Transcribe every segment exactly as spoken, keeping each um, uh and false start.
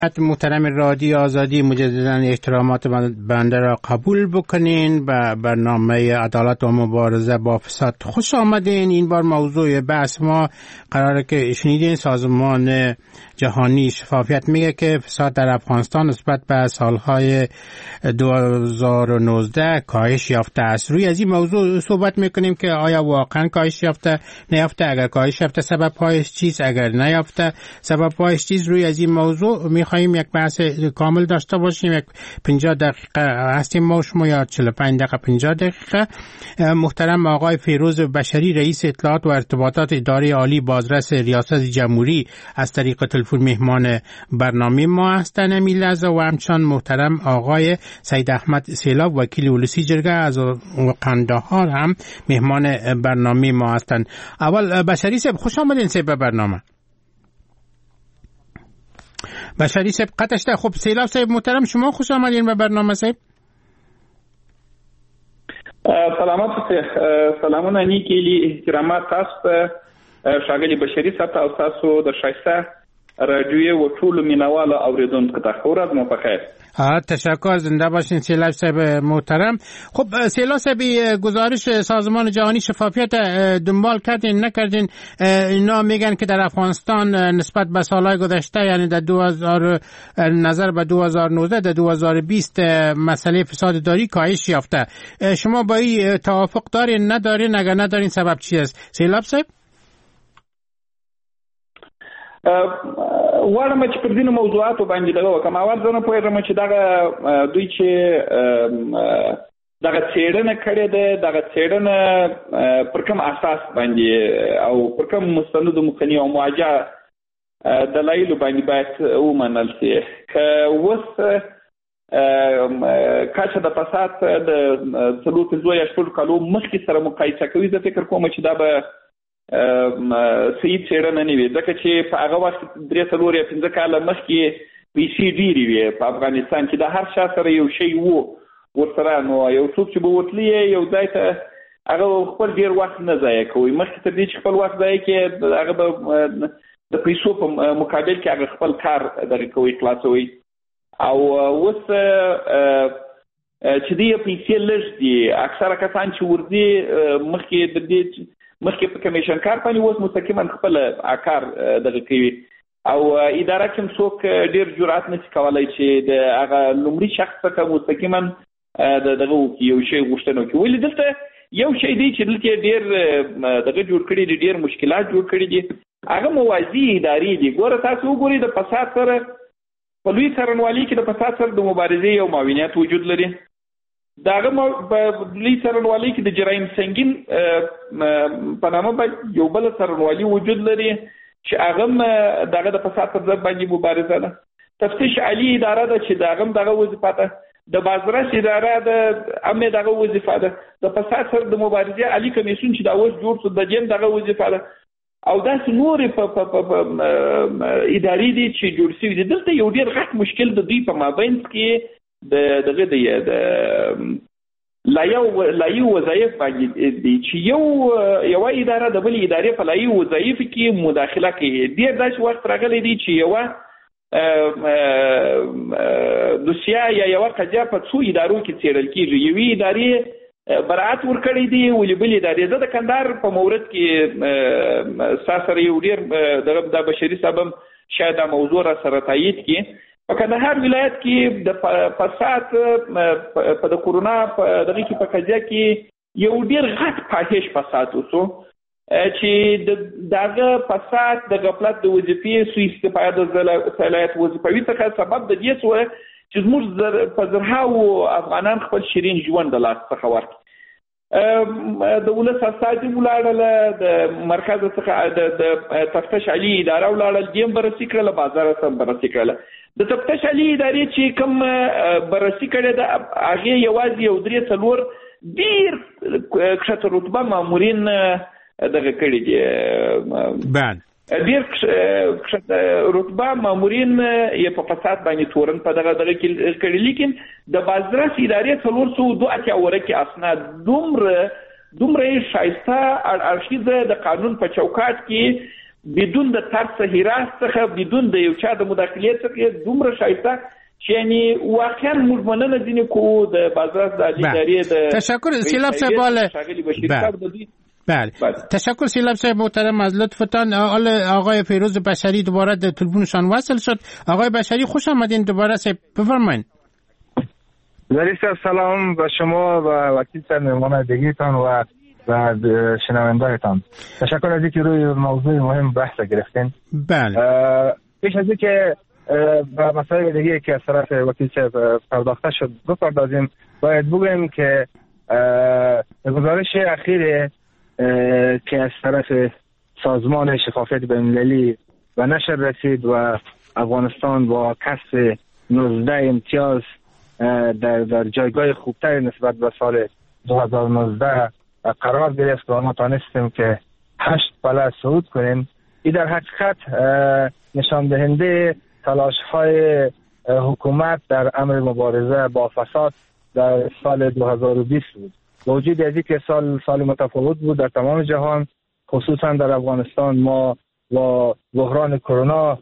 محترم رادیو آزادی، مجددا احترامات بنده را قبول بکنین. به برنامه عدالت و مبارزه با فساد خوش آمدین. این بار موضوع بحث ما قراره که شنیدین سازمان جهانی شفافیت میگه که فساد در افغانستان نسبت به سالهای دو هزار و نوزده کاهش یافته است. روی از این موضوع صحبت میکنیم که آیا واقعا کاهش یافته نیافته، اگر کاهش یافته سبب پایش چیست، اگر نیافته سبب پایش چیست. روی از این موضوع میخوایم یک بحث کامل داشته باشیم. یک پنجاه دقیقه هستیم ما شما یا چهل و پنج دقیقه پنجاه دقیقه. محترم آقای فیروز بشری رئیس اطلاعات و ارتباطات اداره عالی بازرس ریاست جمهوری از طریق تلفن مهمان برنامه ما هستند امی لحظه، و همچنان محترم آقای سید احمد سیلاب وکیل ولسی جرگه از قندهار هم مهمان برنامه ما هستند. اول بشری صاحب خوش آمدین صاحب به برنامه. بشری صاحب قطعشته. خب سیلاب صاحب محترم شما خوش آمدین به برنامه صاحب. سلامات سلامونه نیکی لی احترامات تاسو ښاغلي بشري صاحب او تاسو د ښایسته راډیو و ټولو مینوالو اوریدونکو ته ښه ورځ مو په خیر. تشکر، زنده باشین سیلاب صاحب محترم. خب سیلاب صاحب گزارش سازمان جهانی شفافیت دنبال کردین نکردین؟ اینا میگن که در افغانستان نسبت به سالهای گذشته، یعنی در دو هزار نظر به دو هزار و نوزده در دو هزار و بیست مسئله فساد داری کاهش یافته. شما با این توافق دارین ندارین؟ اگر ندارین سبب چی است سیلاب صاحب؟ واړم چې پر دینو موضوعاتو باندې دغه وکم. اول زه نه پوهېږم چې دغه دوی چې دغه څېړنه کړې ده، دغه څېړنه پر کوم اساس باندې او پر کوم مستندو مخني او مواجه دلایلو باندې باید ومنل شي. که اوس کچه د فساد د څلور پنځه یا شپږ کالو مخکې سره مقایسه کوي، زه فکر کوم چې دا به صحیح څېړنه نه وي، ځکه چې په هغه وخت درې څلور یا پنځه کاله مخکې پیسې ډېرې وې په افغانستان کې، د هر چا سره یو شی و ورسره، نو یو څوک چې به ورتلي یو ځای ته هغه خپل ډېر وخت نه ضایع کوي. مخکې تر دې چې خپل وخت ضایع کړي هغه به د پیسو په مقابل کې هغه خپل کار دغه کوي، خلاصوي. او اوس چې دې پیسې لږ دي، اکثره کسان چې ورځي مخکې د دې مخکې په کمیشن کار باندې اوس مستقیما خپل کار دغه کوي، او اداره کې څوک ډېر جرأت نشي کولی چې د هغه لومړي شخص څخه مستقیما دغه وکړي، یو شی غوښتنه وکړي. ولې دلته یو شی دی چې دلته ډېر دغه جوړ کړي دي، ډېر مشکلات جوړ کړي دي، هغه موازي ادارې دي. ګوره تاسو وګورئ د فساد سره په لوی څارنوالۍ کې د فساد سره د مبارزې یو معاونیت وجود لري. داغه په لوی څارنوالۍ کې د جرایم سنگین په نامه باندې یو بل څارنوالي وجود لري چې هغه دغه د فساد پر ضد باندې مبارزه ده. تفتیش عالی اداره ده چې دغه دغه وظیفه ده. د بازرس اداره ده هم دغه وظیفه ده. د فساد سره د مبارزې عالی کمیسیون چې دا اوس جوړ شو د جن دغه وظیفه ده. او داسې نورې په ادارې دي چې جوړ شوي دي. دلته یو ډېر غټ مشکل د دوی په مابینځ کې د دغه د لایو لایو وظایف باندې دي چې یو یو اداره د بل ادارې په لایو وظایف کې مداخله کوي. ډېر داسې وخت راغلی دی چې یو دوسیه یا یو قضیه په څو ادارو کې څېړل کېږي. یوې ادارې براعت ورکړی دی ولې بلې ادارې. زه د کندهار په مورد کې ستا سره یو ډېر دغه د بشري صاحب شاید دا موضوع را سره تایید کړي. په کندهار ولایت کې د فساد په د کورونا په دغه کې په قضیه کې یو ډېر غټ فاحش فساد وشو چې دغه فساد د غفلت د وظیفې سوء استفاده د صلاحیت وظیفوي څخه سبب د دې شو چې زموږ په زرهاوو افغانان خپل شیرین ژوند د لاس څخه ورکړي. د ولس استازي ولاړل، د مرکز څخه د تفتیش عالی اداره ولاړل، دیم بررسي کړله، بازار سم بررسي کړله. د تفتیش عالی ادارې چې کوم بررسي کړې ده هغې یوازې یو درې څلور ډېر کښته رتبه مامورین دغه کړي دي، ډېر کښته رتبه مامورین یې په فساد باندې تورن په دغه دغه کې کړي. لیکن د بازرس ادارې څلور سوه دوه اتیا ورکې اسناد دومره دومره یې ښایسته اړخیزه د قانون په چوکاټ کې بدون د ترس هراس څخه بدون د یو چا د مداخلې څخه دومره شایسته چې یعنی واقعا موږ مننه ځینې کوو د بازار د ادارې د تشکر سیلاب صاحب بله بله تشکر سیلاب صاحب محترم از لطفتان. آقای فیروز بشری دوباره در تلفنشان وصل شد. آقای بشری خوش آمدین دوباره صاحب بفرمایید. ولی سلام به شما و وکیل صاحب مهمان دیگه‌تان و و شنونده‌تان. تشکر از اینکه روی موضوع مهم بحث گرفتین. بله. پیش از اینکه به مسائل دیگه که از طرف وکیل صاحب پرداخته شد بپردازیم، باید بگویم که گزارش اخیر که از طرف سازمان شفافیت بین‌المللی و نشر رسید و افغانستان با کسب نوزده امتیاز در در جایگاه خوبتر نسبت به سال دو هزار و نوزده قرار گرفت و ما تانستیم که هشت پله صعود کنیم. این در حقیقت نشان دهنده تلاش های حکومت در امر مبارزه با فساد در سال دو هزار و بیست بود. با وجود از اینکه سال سال متفاوت بود در تمام جهان، خصوصا در افغانستان ما با بحران کرونا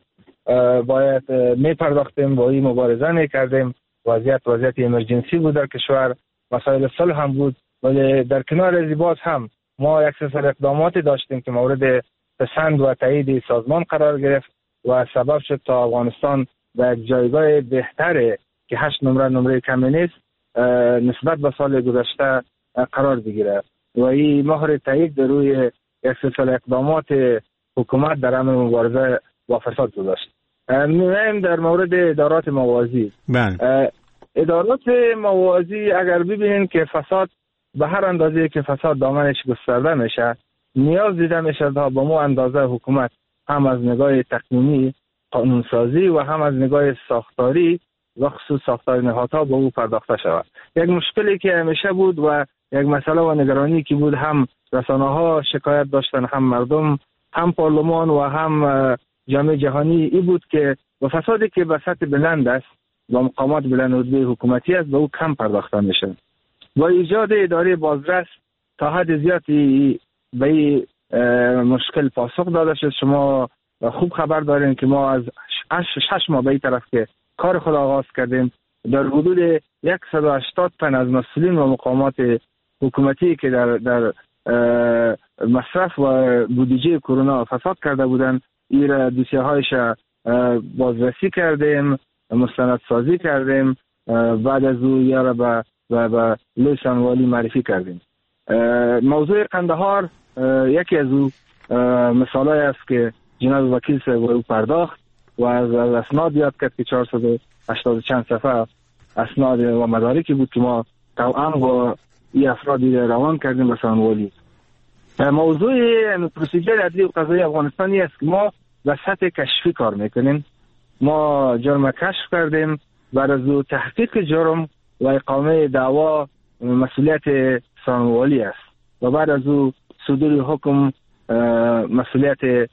باید می پرداختیم، با این مبارزه می کردیم. وضعیت وضعیت امرجنسی بود در کشور، مسائل صلح هم بود، ولی در کنار از باز هم ما یک سری اقداماتی داشتیم که مورد پسند و تایید سازمان قرار گرفت و سبب شد تا افغانستان در جایگاه بهتره که هشت نمره نمره کمی نیست نسبت به سال گذشته قرار بگیره و این مهر تایید در روی یک سری اقدامات حکومت در امر مبارزه با فساد گذاشت. می‌بینیم در مورد ادارات موازی. بله. ادارات موازی اگر ببینین که فساد به هر اندازه که فساد دامنش گسترده میشه، نیاز دیده میشه تا با مو اندازه حکومت هم از نگاه تقنینی قانونسازی و هم از نگاه ساختاری و خصوص ساختار نهادها به او پرداخته شود. یک مشکلی که همیشه بود و یک مسئله و نگرانی که بود، هم رسانه‌ها شکایت داشتن، هم مردم، هم پارلمان و هم جامعه جهانی، ای بود که با فسادی که به سطح بلند است و مقامات بلند رتبه حکومتی است به او کم پرداخته میشه و ایجاد اداره بازرس تا حد زیادی به این مشکل پاسخ داده شد. شما خوب خبر دارین که ما از شش ماه به این طرف که کار خود آغاز کردیم، در حدود صد و هشتاد تن از مسئولین و مقامات حکومتی که در در مصرف و بودجه کرونا فساد کرده بودند، این دوسیه هایش بازرسی کردیم، مستند سازی کردیم، بعد از او یا به به لیست والی معرفی کردیم. موضوع قندهار یکی از او مثالای است که جناب وکیل صاحب او پرداخت و از اسناد یاد کرد که چهارصد و هشتاد چند صفحه اسناد و مدارکی بود که ما توأم با این افرادی روان کردیم به سانوالی. موضوع پروسیجر عدلی و قضایی افغانستانی است که ما به سطح کشفی کار میکنیم. ما جرم کشف کردیم، بعد از او تحقیق جرم و اقامه دعوا مسئولیت سانوالی است و بعد از او صدور حکم مسئولیت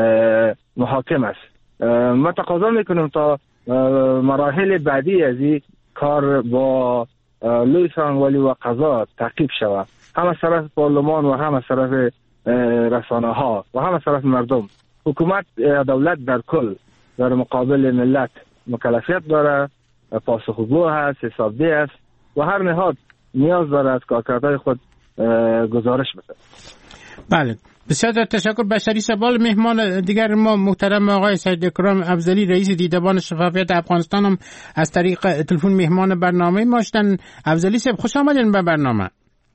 محاکم است. ما تقاضا میکنیم تا مراحل بعدی از این کار با لوی سانوالی و قضا تعقیب شود، هم از طرف پارلمان و هم از طرف رسانه ها و هم از طرف مردم. حکومت دولت در کل در مقابل ملت مکلفیت داره، پاسخگو هست، حسابدهی است و هر نهاد نیاز داره از کارکردهای خود گزارش بده. بله، بسیار تشکر. بشری سبال مهمان دیگر ما محترم آقای سید اکرام افضلی رئیس دیدبان شفافیت افغانستان هم از طریق تلفن مهمان برنامه ما شدن. افضلی صاحب خوش آمدین به برنامه.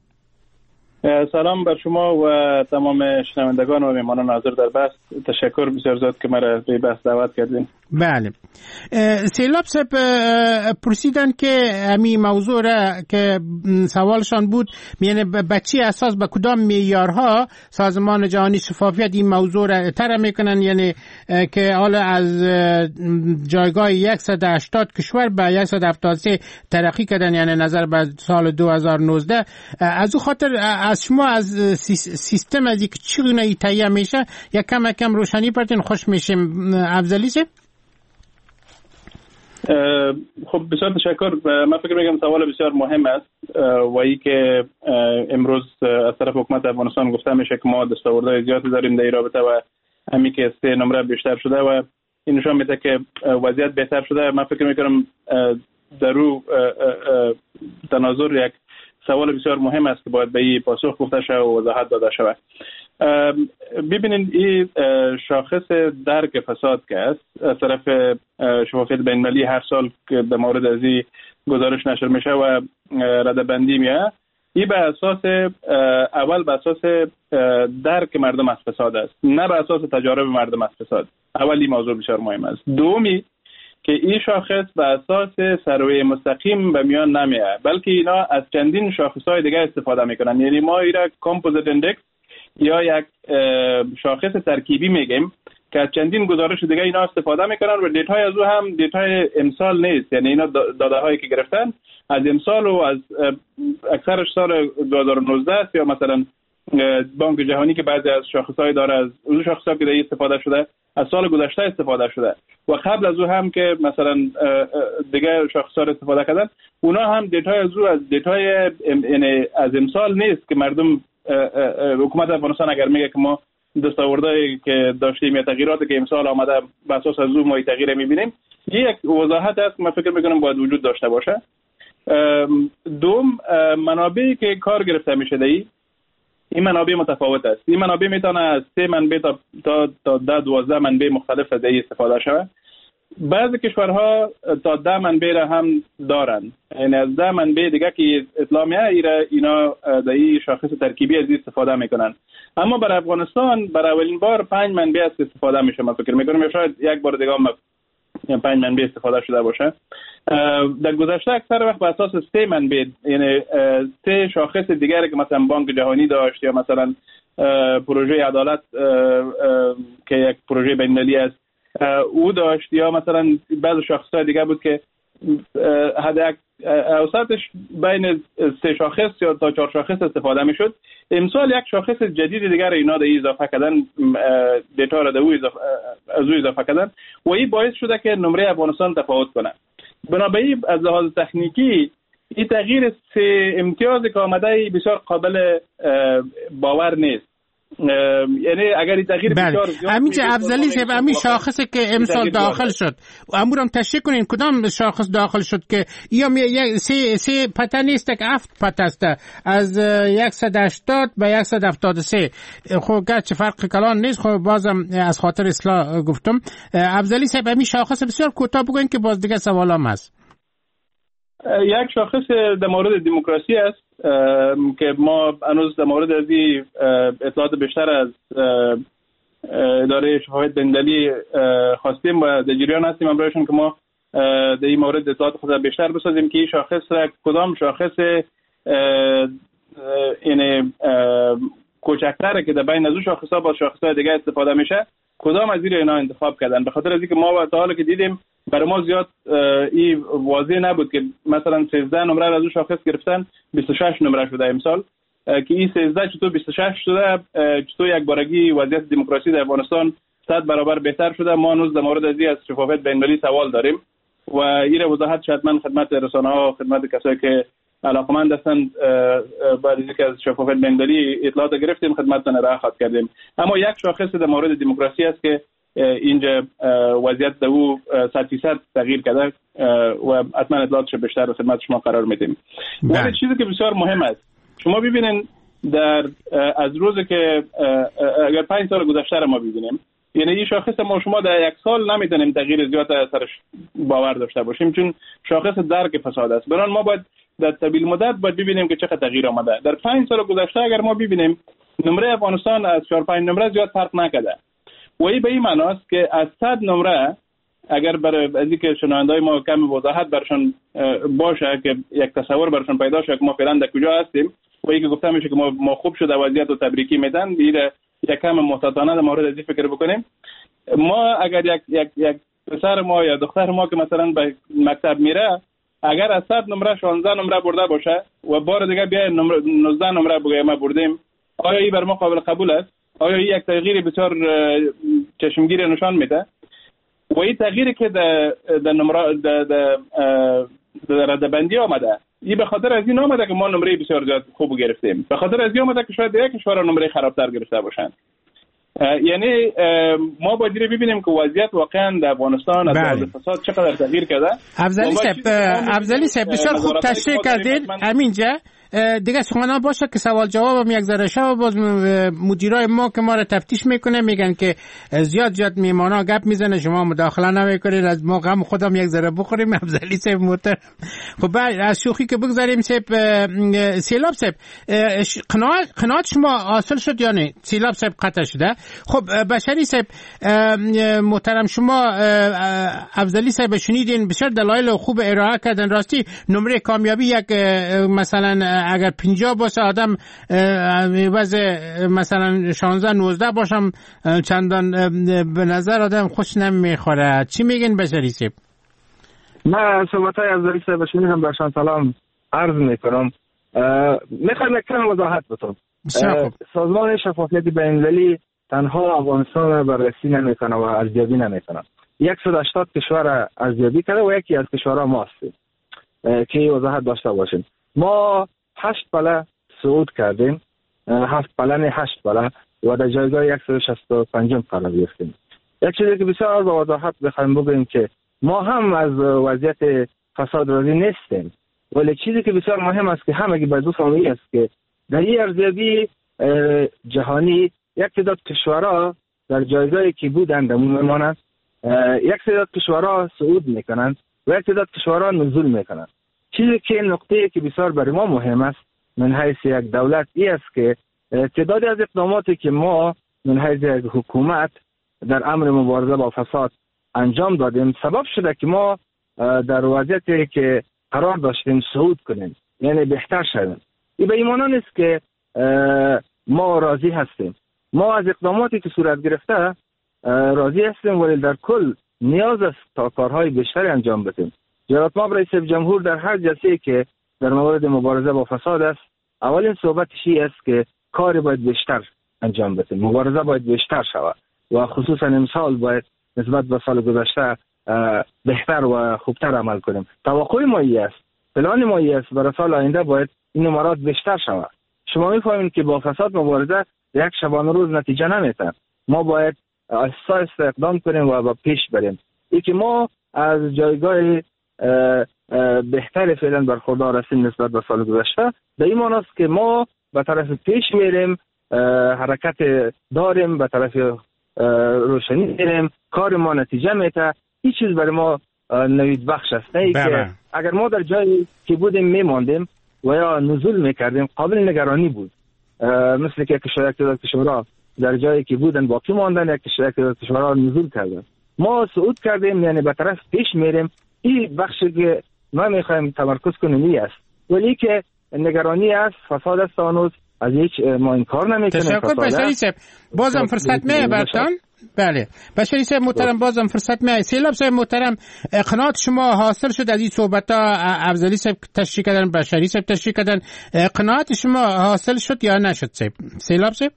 سلام بر شما و تمام شنوندگان و مهمانان حاضر در بحث. تشکر بسیار زیاد که مرا به بحث دعوت کردین. بله. سیلاب صاحب پرسیدن که همین موضوع را که سوالشان بود، یعنی بچی اساس به کدام معیارها سازمان جهانی شفافیت این موضوع را طرح میکنن، یعنی که حالا از جایگاه صد و هشتاد کشور به صد و هفتاد و سه ترقی کردن، یعنی نظر به سال دو هزار و نوزده. از او خاطر از شما از سیستم از یک چگونه تهیه میشه یک کم کم روشنی پرتین خوش میشیم. افضلی صاحب. خب بسیار تشکر. من فکر میکنم سوال بسیار مهم است و ای که امروز از طرف حکومت افغانستان گفته میشه که ما دستاوردهای زیادی داریم در این رابطه و همین که سه نمره بیشتر شده و این نشان میده که وضعیت بهتر شده. من فکر میکنم در رو تناظر یک سوال بسیار مهم است که باید به این پاسخ گفته شود و وضاحت داده شود. ببینید این شاخص درک فساد که است از طرف شفافیت بین‌المللی هر سال که در مورد از این گزارش نشر میشه و ردبندی میه، این به اساس اول به اساس درک مردم از فساد است، نه به اساس تجارب مردم از فساد. اول این موضوع بسیار مهم است. دومی که این شاخص به اساس سروی مستقیم به میان نمیه، بلکه اینا از چندین شاخصهای دیگه استفاده میکنن. یعنی ما اینا کامپوزیت اندکس یا یک شاخص ترکیبی میگیم که از چندین گزارش دیگه اینا استفاده میکنن و دیتاهای از او هم دیتای امسال نیست. یعنی اینا داده هایی که گرفتن از امسال و از اکثرش سال دو هزار و نوزده است، یا مثلا بانک جهانی که بعضی از شاخصهای داره از اون شاخصها که دیگه استفاده شده از سال گذشته استفاده شده و قبل از او هم که مثلا دیگه شاخصها رو استفاده کردن، اونا هم دیتای از او از دیتای یعنی از امسال نیست که مردم حکومت افغانستان اگر میگه که ما دستاوردهایی که داشتیم یا تغییراتی که امسال آمده به اساس از او ما تغییر میبینیم، یک وضاحت است من فکر میکنم باید وجود داشته باشه. دوم، منابعی که کار گرفته میشه دی این منابع متفاوت است. این منابع میتونه از سه منبع تا تا تا ده دوازده منبع مختلف از دی استفاده شود. بعضی کشورها تا ده منبع را هم دارن، یعنی از ده منبع دیگه که اطلاع میاد اینا در این شاخص ترکیبی از استفاده میکنن. اما برای افغانستان برای اولین بار پنج منبع است استفاده میشه. من فکر میکنم یا شاید یک بار دیگه هم پنج منبع استفاده شده باشه. در گذشته اکثر وقت بر اساس سه منبع، یعنی سه شاخص دیگری که مثلا بانک جهانی داشت یا مثلا پروژه عدالت که یک پروژه بین‌المللی است او داشت، یا مثلا بعض شاخص‌های دیگه بود که حد اوسطش بین سه شاخص یا تا چهار شاخص استفاده میشد. امسال یک شاخص جدید دیگر اینا در اضافه کردن، دیتا را در او اضافه از او اضافه کردن و این باعث شده که نمره افغانستان تفاوت کنه. بنابراین از لحاظ تکنیکی این تغییر سه امتیازی که آمده بسیار قابل باور نیست. یعنی اگر این تغییر بسیار زیاد همین چه افضلی شد، همین شاخصی که امسال داخل شد امورم تشریح کنین کدام شاخص داخل شد که یا یک سه سه پته نیست که هفت پته است از صد و هشتاد به صد و هفتاد و سه. خب گرچه فرق کلان نیست، خب بازم از خاطر اصلاح گفتم. افضلی صاحب همین شاخص بسیار کوتاه بگوین که باز دیگه سوالام هست. یک شاخص در مورد دموکراسی است که ما هنوز در مورد از این اطلاعات بیشتر از اداره شفافیت بین‌المللی خواستیم و در جریان هستیم امروزشون که ما در این مورد اطلاعات خود بیشتر بسازیم که این شاخص را کدام شاخص یعنی کوچکتره که در بین از اون شاخص‌ها با شاخص‌های دیگه استفاده میشه کدام از این اینا انتخاب کردن. به خاطر از اینکه ما تا حالا که دیدیم برای ما زیاد این واضح نبود که مثلا سیزده نمره از اون شاخص گرفتن بیست و شش نمره شده امسال، که این سیزده چطور بیست و شش شده، چطور یک بارگی وضعیت دموکراسی در افغانستان صد برابر بهتر شده. ما هنوز در مورد از شفافیت بین‌المللی سوال داریم و این وضاحت شاید من خدمت رسانه‌ها خدمت کسایی که علاقمند هستند بعد از اینکه از شفافیت بین‌المللی اطلاعات گرفتیم خدمتتون ارائه خواهد کردیم. اما یک شاخص در مورد دموکراسی است که اینجا وضعیت در او صد فیصد تغییر کرده و حتما اطلاعاتش بیشتر به خدمت شما قرار میدیم. و چیزی که بسیار مهم است شما ببینین در از روزی که اگر پنج سال گذشته را ما ببینیم، یعنی این شاخص ما شما در یک سال نمیتونیم تغییر زیاد سرش باور داشته باشیم چون شاخص درک فساد است. برای ما باید در طویل مدت باید ببینیم که چقدر تغییر آمده. در پنج سال گذشته اگر ما ببینیم نمره افغانستان از چهار پنج نمره زیاد فرق نکرده و این به این معناست که از صد نمره اگر برای از اینکه شنونده‌های ما کم وضاحت برشان باشه که یک تصور برشان پیدا شه که ما فعلا در کجا هستیم و اینکه گفته میشه که ما ما خوب شده وضعیت و تبریکی میدن، میره یک کم محتاطانه در مورد از این فکر بکنیم. ما اگر یک یک یک پسر ما یا دختر ما که مثلا به مکتب میره اگر از صد نمره شانزده نمره برده باشه و بار دیگه بیا نوزده نمره بگه ما بردیم، آیا این بر ما قابل قبول است؟ آیا این یک تغییر بسیار چشمگیر نشان میده؟ و این تغییری که در در نمره در در ردبندی آمده این به خاطر از این آمده که ما نمره بسیار زیاد خوب گرفتیم، به خاطر از این آمده که شاید یک کشور نمره خرابتر گرفته باشند یعنی ما باید ببینیم که وضعیت واقعا در افغانستان از لحاظ فساد چقدر تغییر کرده. افضلی صاحب افضلی صاحب بسیار خوب تشریح کردید. همینجا دیگه سخنان باشه که سوال جواب هم یک ذره شب باز مدیرای ما که ما را تفتیش میکنه میگن که زیاد زیاد میمانا گپ میزنه شما مداخله نمیکنید از ما غم خودم یک ذره بخوریم. افضلی صاحب محترم خب بعد از شوخی که بگذاریم صاحب سیلاب صاحب قناعت قناعت شما حاصل شد یا نه؟ سیلاب صاحب قطع شده. خب بشری صاحب محترم شما افضلی صاحب شنیدین بسیار دلایل خوب ارائه کردن. راستی نمره کامیابی یک مثلا اگر پنجاه باشه آدم وضع مثلا شانزده نوزده باشم چندان به نظر آدم خوش نمیخوره. چی میگین بشری صاحب؟ من صحبت های افضلی صاحب شنیدم برشان سلام عرض میکنم. میخوایم یک کم وضاحت بتون. سازمان شفافیت بین‌المللی تنها افغانستان را بررسی نمیکنه و ارزیابی نمیکنه. صد و هشتاد کشور ارزیابی کرده و یکی از کشورها ما هستیم که وضاحت داشته باشیم. ما هشت پله صعود کردیم، هفت پله نه هشت پله و در جایگاه صد و شصت و پنج قرار گرفتیم. یک چیزی که بسیار با وضاحت بخوایم بگوییم که ما هم از وضعیت فساد راضی نیستیم، ولی چیزی که بسیار مهم است که همگی باید بفهمیم است که در این ارزیابی جهانی یک تعداد کشورها در جایگاهی که بودند میمانند، یک تعداد کشورها صعود میکنند و یک تعداد کشورها نزول میکنند. چیزی که نقطه‌ای که بسیار برای ما مهم است من حیث یک دولت ای است که تعدادی از اقداماتی که ما من حیث یک حکومت در امر مبارزه با فساد انجام دادیم سبب شده که ما در وضعیتی که قرار داشتیم صعود کنیم، یعنی بهتر شدیم. این به این معنی نیست که ما راضی هستیم. ما از اقداماتی که صورت گرفته راضی هستیم، ولی در کل نیاز است تا کارهای بیشتری انجام بدیم. جناب ما رئیس جمهور در هر جلسه‌ای که در مورد مبارزه با فساد است اولین صحبتش این است که کار باید بیشتر انجام بدیم، مبارزه باید بیشتر شود و خصوصا امسال باید نسبت به سال گذشته بهتر و خوبتر عمل کنیم. توقع ما این است، پلان ما این است برای سال آینده باید این امارات بیشتر شود. شما می‌فهمید که با فساد مبارزه یک شبانه روز نتیجه نمیده. ما باید آهسته آهسته اقدام کنیم و با پیش بریم. این که ما از جایگاه بهتر فعلا برخوردار هستیم نسبت به سال گذشته، به این معنی است که ما به طرف پیش میریم، حرکت داریم، به طرف روشنی میریم، کار ما نتیجه میده. این چیز برای ما نوید بخش است، نه که اگر ما در جایی که بودیم میماندیم و یا نزول میکردیم قابل نگرانی بود. مثل که کشور کشورها در جایی که بودن باقی ماندن، یک کشور کشورها نزول کردن. ما صعود کردیم، یعنی به طرف پیش میریم. این بخشی که ما میخوایم تمرکز کنیم این است، ولی که نگرانی است، فساد است، هنوز از هیچ ما انکار نمیکنیم. تشکر بشری صاحب، بازم فرصت میه برتان. بله بشری صاحب محترم، بازم فرصت میه. سیلاب صاحب محترم، قناعت شما حاصل شد از این صحبت ها؟ افضلی صاحب تشریح کردن، بشری صاحب تشریح کردن، قناعت شما حاصل شد یا نشد صاحب؟ سیلاب صاحب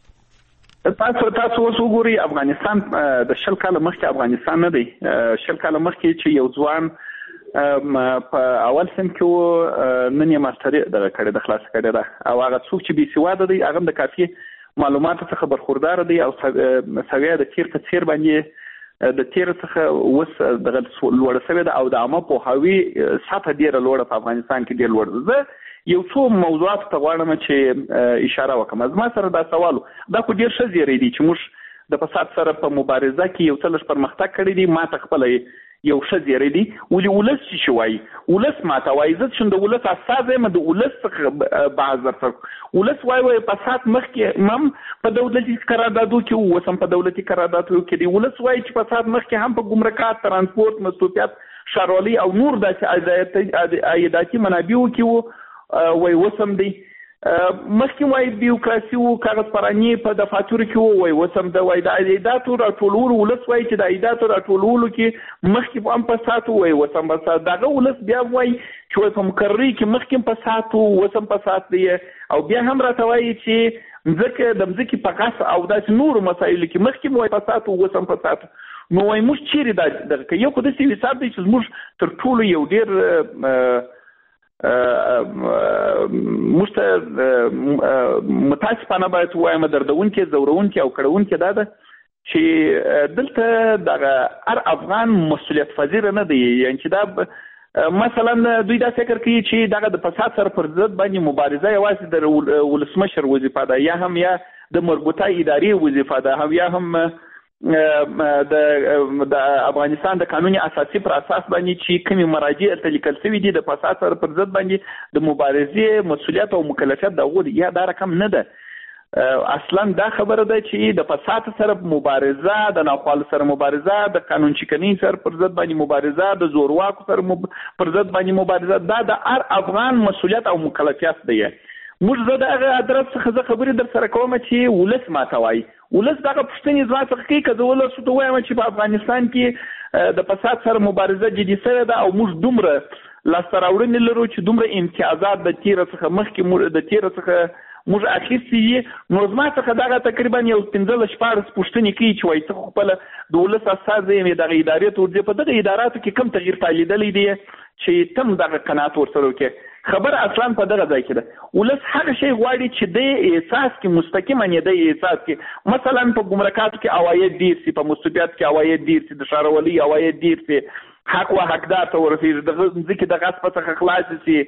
تاسو تاسو اوس وګورئ افغانستان د شل کاله مخکې افغانستان نه دی. شل کاله مخکې چې یو ځوان په اول سم کې و نن یې ماستري دغه کړې د خلاص کړې ده او هغه څوک چې بي سواده دی هغه د کافي معلوماتو څخه برخوردار دی او سویه د تیر په څیر باندې د تیر څخه اوس دغه لوړ شوی ده او د عامه پوهاوي سطح ډیره لوړه په افغانستان کې ډیر لوړ ده. یو څو موضوعات ته غواړم چې اشاره وکړم. زما سره دا سوال دا کو ډیر ښه زیری دی چې موږ د فساد سره په مبارزه کې یو څه لږ پرمختګ کړی دی. ما ته خپل یو ښه زیری دی، ولې ولس چې وایي ولس ما ته وایي زه چې د ولس اساس یم، د ولس څخه بعض درته ولس وایي وایي فساد مخکې هم په دولتي قراردادو کې و، اوس هم په دولتي قراردادو کې دی. ولس وایي چې فساد مخکې هم په ګمرکات، ترانسپورت، مصروفیت، ښاروالي او نور داسې عایداتي منابعو کې و وای وسم دی. مخکې وای بیوکراسي او کاغذ پرانی په دفاتر کې وای وسم د وای د عایداتو راټولول ولس وای چې د عایداتو راټولولو کې مخکې هم په ساتو وای وسم په سات دغه ولس بیا وای چې په مقرری کې مخکې په ساتو وسم په سات دی او بیا هم راټوي چې ځکه د مځکې په قص او د نور مسایل کې مخکې وای په ساتو وسم په ساتو. نو وای موږ چیرې د یو خو د سی حساب دی چې موږ تر ټولو یو ډیر موږ ته متاسفانه باید ووایم دردونکې ځورونکې او کړونکې دا ده چې دلته دغه هر افغان مسؤلیت پذیر نه دی. یعنې چې دا مثلا دوی دا فکر کوي چې دغه د فساد سره پر ضد باندې مبارزه یوازې د ولسمشر وظیفه ده یا هم یا د مربوطه ادارې وظیفه ده او یا هم د د افغانستان د قانوني اساسي پر اساس باندې چې کومې مراجع ته لیکل شوي دي د فساد سره پر ضد باندې د مبارزې مسؤلیت او مکلفیت د هغو یا دا رقم نه ده. اصلا دا خبره ده چې د فساد سره مبارزه، د ناخوالو سره مبارزه، د قانون چکنۍ سره پر ضد باندې مبارزه، د زورواکو سره پر ضد باندې مبارزه، دا د هر افغان مسؤلیت او مکلفیت دی. موږ زه د هغه ادرس څخه زه خبرې در سره کوم چې ولس ماته وایي، ولس دغه پوښتنې زما څخه کوي که زه ولسو ته وایم چې په افغانستان کې د فساد سره مبارزه جدي شوې ده او موږ دومره لاسته راوړنې لرو چې دومره امتیازات د تیره څخه مخکې د تیره څخه موږ اخیستي دي، نو زما څخه دغه تقریبا یو پنځلس شپاړس پوښتنې کوي چې وایي ته خو خپله د ولس استازی یې دغه ادارې ته ورځې په دغه اداراتو کې کوم تغییر تا لیدلی دی چې ته هم دغه قناعت ورسره وکړې. خبره اصلا په دغه ځای کې ده. ولس هغه شی غواړي چې د احساس کې مستقیما یې د احساس کې مثلا په ګمرکاتو کې عواید ډېر سي، په مستوفیات کې عواید ډېر سي، د ښارولۍ عواید ډېر سي، حق و حقدار ته ورسېږي، د ځمکې د غصب څخه خلاص سي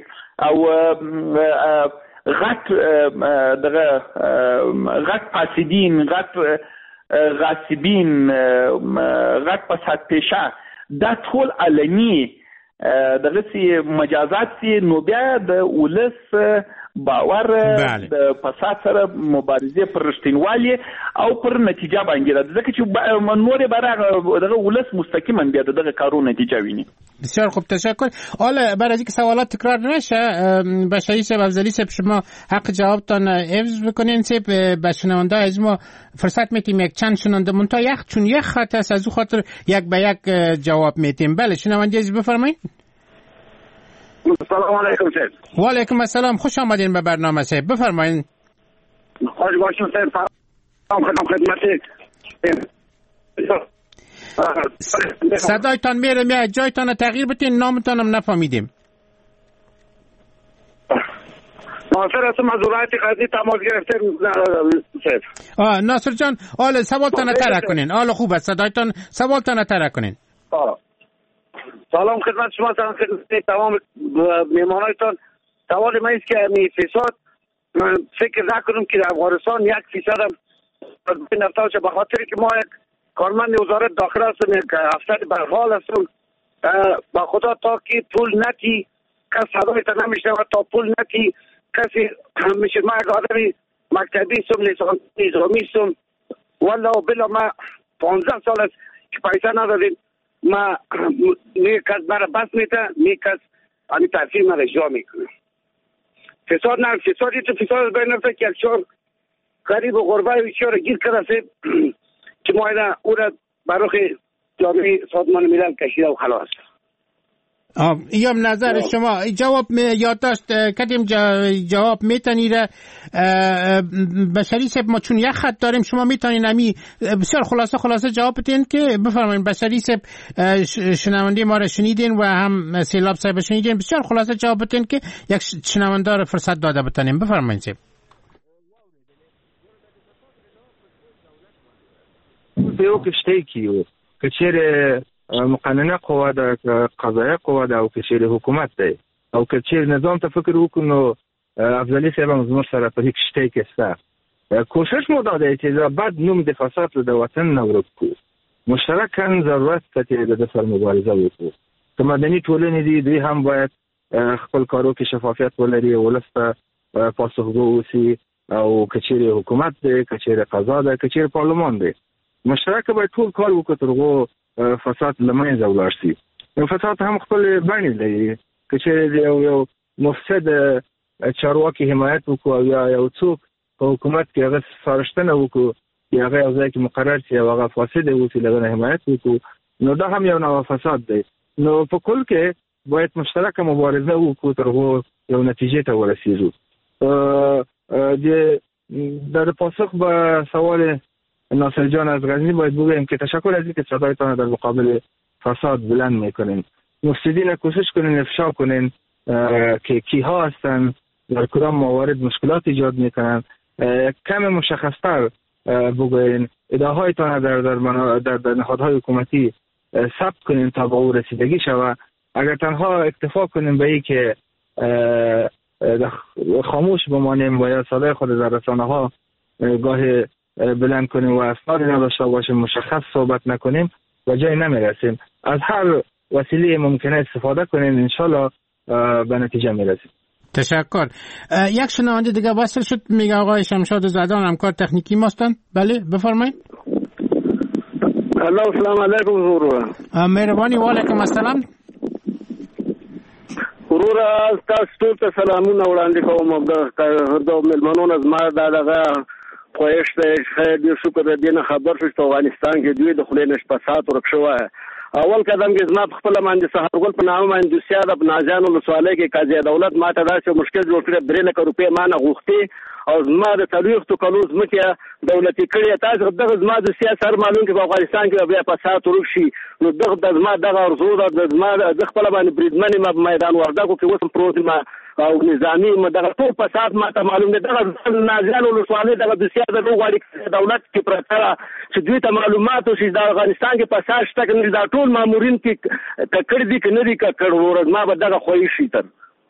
او غټ دغه غټ فاسدین، غټ غاصبین، غټ فساد پیشه دا ټول علني دغه سي مجازات سي، نو بیا د ولس باور د فساد سره مبارزه پر رښتینوالي او پر نتیجه باندې ده، ځکه چې نور برای دغه ولس مستقیما بیا دغه کارونه نتیجه ویني. بسیار خوب، تشکر. حالا برای اینکه سوالات تکرار نشه، بشری صاحب افضلی صاحب شما حق جوابتان حفظ بکنین. صاحب به شنونده از ما فرصت میتیم یک چند شنونده منتها یک چون یک خط است از او خاطر یک به یک جواب میتیم. بله شنونده از بفرمایید. سلام علیکم صاحب. و علیکم السلام، خوش آمدین به برنامه صاحب، بفرمایید. خوش باشین صاحب. سلام خدمت. صدایتان میره میاد، جایتان تغییر بدین، نامتان هم نفهمیدیم. ناصر هستم از ولایت غزنی تماس گرفته صاحب. آه ناصر جان، حالا سوالتان ترک کنین. حالا خوب است، صدایتان سوالتان ترک کنین. آه سلام خدمت شما، سلام خدمت تمام مهمانایتان. سوال من است که می فساد فکر نکنم که در افغانستان یک فیصد هم نفتاش، به خاطر که ما یک کارمند وزارت داخله هستم، یک افسر برحال هستم. با خدا تا که پول نتی کس صدایت نمیشنود، تا پول نتی کسی میشه. ما یک آدمی مکتبی هستم، لیسانس نظامی هستم، والله بلا ما پانزده سال است که پیسه ندادیم. ما می کس مرا بس میده، می کس آنی ترفیع مرا اجرا میکنه. فساد نه، فسادی تو فساد بین نفته که یک چهار قریب و غربه و چهار گیر کرده که ما اینا او را برای جامعه سازمان ملل کشیده و خلاص. ایام نظر شما جواب یادداشت کردیم، جواب میتونید بشری صاحب ما چون یک خط داریم شما میتونید امی بسیار خلاصه خلاصه جواب بدین که بفرمایید. بشری صاحب شنونده ما را شنیدین و هم سیلاب صاحب شنیدین، بسیار خلاصه جواب بدین که یک شنونده را فرصت داده بتونیم. بفرمایید صاحب. یو کشته کیو کچره مقننه قوه ده، قضایه قوه ده او کچره حکومت ده او کچره نظام ته فکر وکړو. افضلی صاحب هم زموږ سره په کشته کې ستا کوشش مو داده چې بعد نوم د فساد د وطن نه ورک کړو. مشترکاً ضرورت ته د سر مبارزه وکړو. که مدني ټولنې دي دوی هم باید خپل کارو کې شفافیت ولري، ولس ته پاسخګو اوسي، او کچره حکومت ده، کچره قضا ده، کچره پارلمان ده، مشترک باید ټول کار وکړو تر هغو فساد له منځه ولاړ شي. فساد هم خپل بڼې لري، که چېرې یو یو مفسد چارواکي حمایت وکړو او یا یو څوک په حکومت کې هغه سپارښتنه وکړو چې هغه یو ځای کې مقرر شي او هغه فاسد اوسي، له هغه نه حمایت وکړو، نو دا هم یو نوع فساد دی. نو په کل کې باید مشترکه مبارزه وکړو تر هغو یو نتیجې ته ورسېږو. در پاسخ به سوال ناصر جان از غزنی باید بگویم که تشکر از اینکه صدایتان در مقابل فساد بلند میکنین. مفسدین کوشش کنین افشا کنین، که کیها هستن، در کدام موارد مشکلات ایجاد میکنن، کم مشخصتر بگوین، ادعاهایتان در در, در, در نهادهای حکومتی ثبت کنین تا به او رسیدگی شود. اگر تنها اکتفا کنیم به این که خاموش بمانیم و یا صدای خود در رسانه ها گاه بلند کنیم و اسنادی نداشته باشیم، مشخص صحبت نکنیم و جای نمیرسیم. از هر وسیله ممکنه استفاده کنیم، انشالله به نتیجه میرسیم. تشکر. یک شنونده دیگه وصل شد، میگه آقای شمشاد زدان همکار تکنیکی ماستن. بله بفرمایید. الله السلام علیکم ضرور. مهربانی و علیکم السلام. ورور از تاسو ټول ته سلامونه وړاندې کوم. د ملمنون از ما دغه خوښ ته خیر دې شکر دې نه خبر شو چې افغانستان کې دوی د خلینو شپسات ورکشوه. اول قدم کې زما خپل باندې سحرګل په نامه باندې دوسیا د بناجان ولسوالۍ کې قاضي دولت ماته داسې مشکل جوړ کړی درې لک روپۍ مانه غوښتي او زما د تاریخ تو کلو زمکه دولتي کړی. تاسو دغه زما د سیاست معلوم کې په افغانستان کې بیا فساد ورشي، نو دغه د زما دغه ارزو د زما د خپل باندې بریدمنې په میدان وردګو کې وسم پروت ما او نظامی دغه ټول فساد ماته معلوم دی. دغه نازیان ولسوالۍ دغه د سیاست د غواړي دولت کې پرته چې دوی ته معلومات او چې د افغانستان کې فساد شته کنه دا ټول مامورین کې ککړ دي کنه دي ککړ ورځ ما به دغه خوښ شي تر.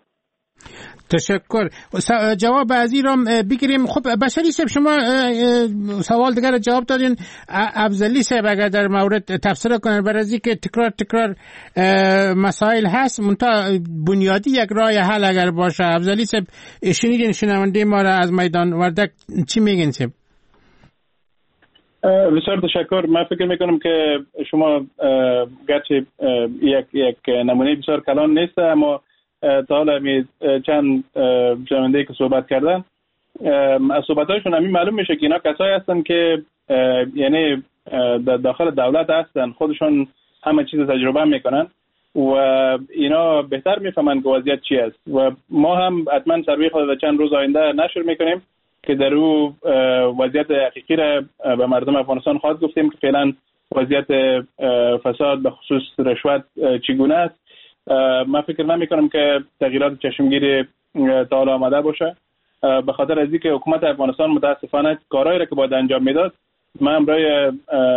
تشکر. جواب از این را بگیریم. خب بشری صاحب شما سوال دیگر جواب دادین. افضلی صاحب اگر در مورد تفسیر کنن برای از اینکه تکرار تکرار مسائل هست منتها بنیادی یک راه حل اگر باشه. افضلی صاحب شنیدین شنونده ما را از میدان وردک، چی میگین صاحب؟ بسیار تشکر. من فکر میکنم که شما گرچه یک یک نمونه بسیار کلان نیست، اما تا حالا می چند شنونده که صحبت کردن از صحبت‌هایشون همین معلوم میشه که اینا کسایی هستن که یعنی داخل دولت هستن، خودشون همه چیز تجربه میکنن و اینا بهتر میفهمن که وضعیت چی است و ما هم حتما سروی خود در چند روز آینده نشر میکنیم که در او وضعیت حقیقی را به مردم افغانستان خواهد گفتیم که فعلا وضعیت فساد به خصوص رشوت چگونه است. من فکر نمی کنم که تغییرات چشمگیری تا حالا آمده باشه، به خاطر از اینکه حکومت افغانستان متاسفانه کارهایی را که باید انجام میداد. من امروز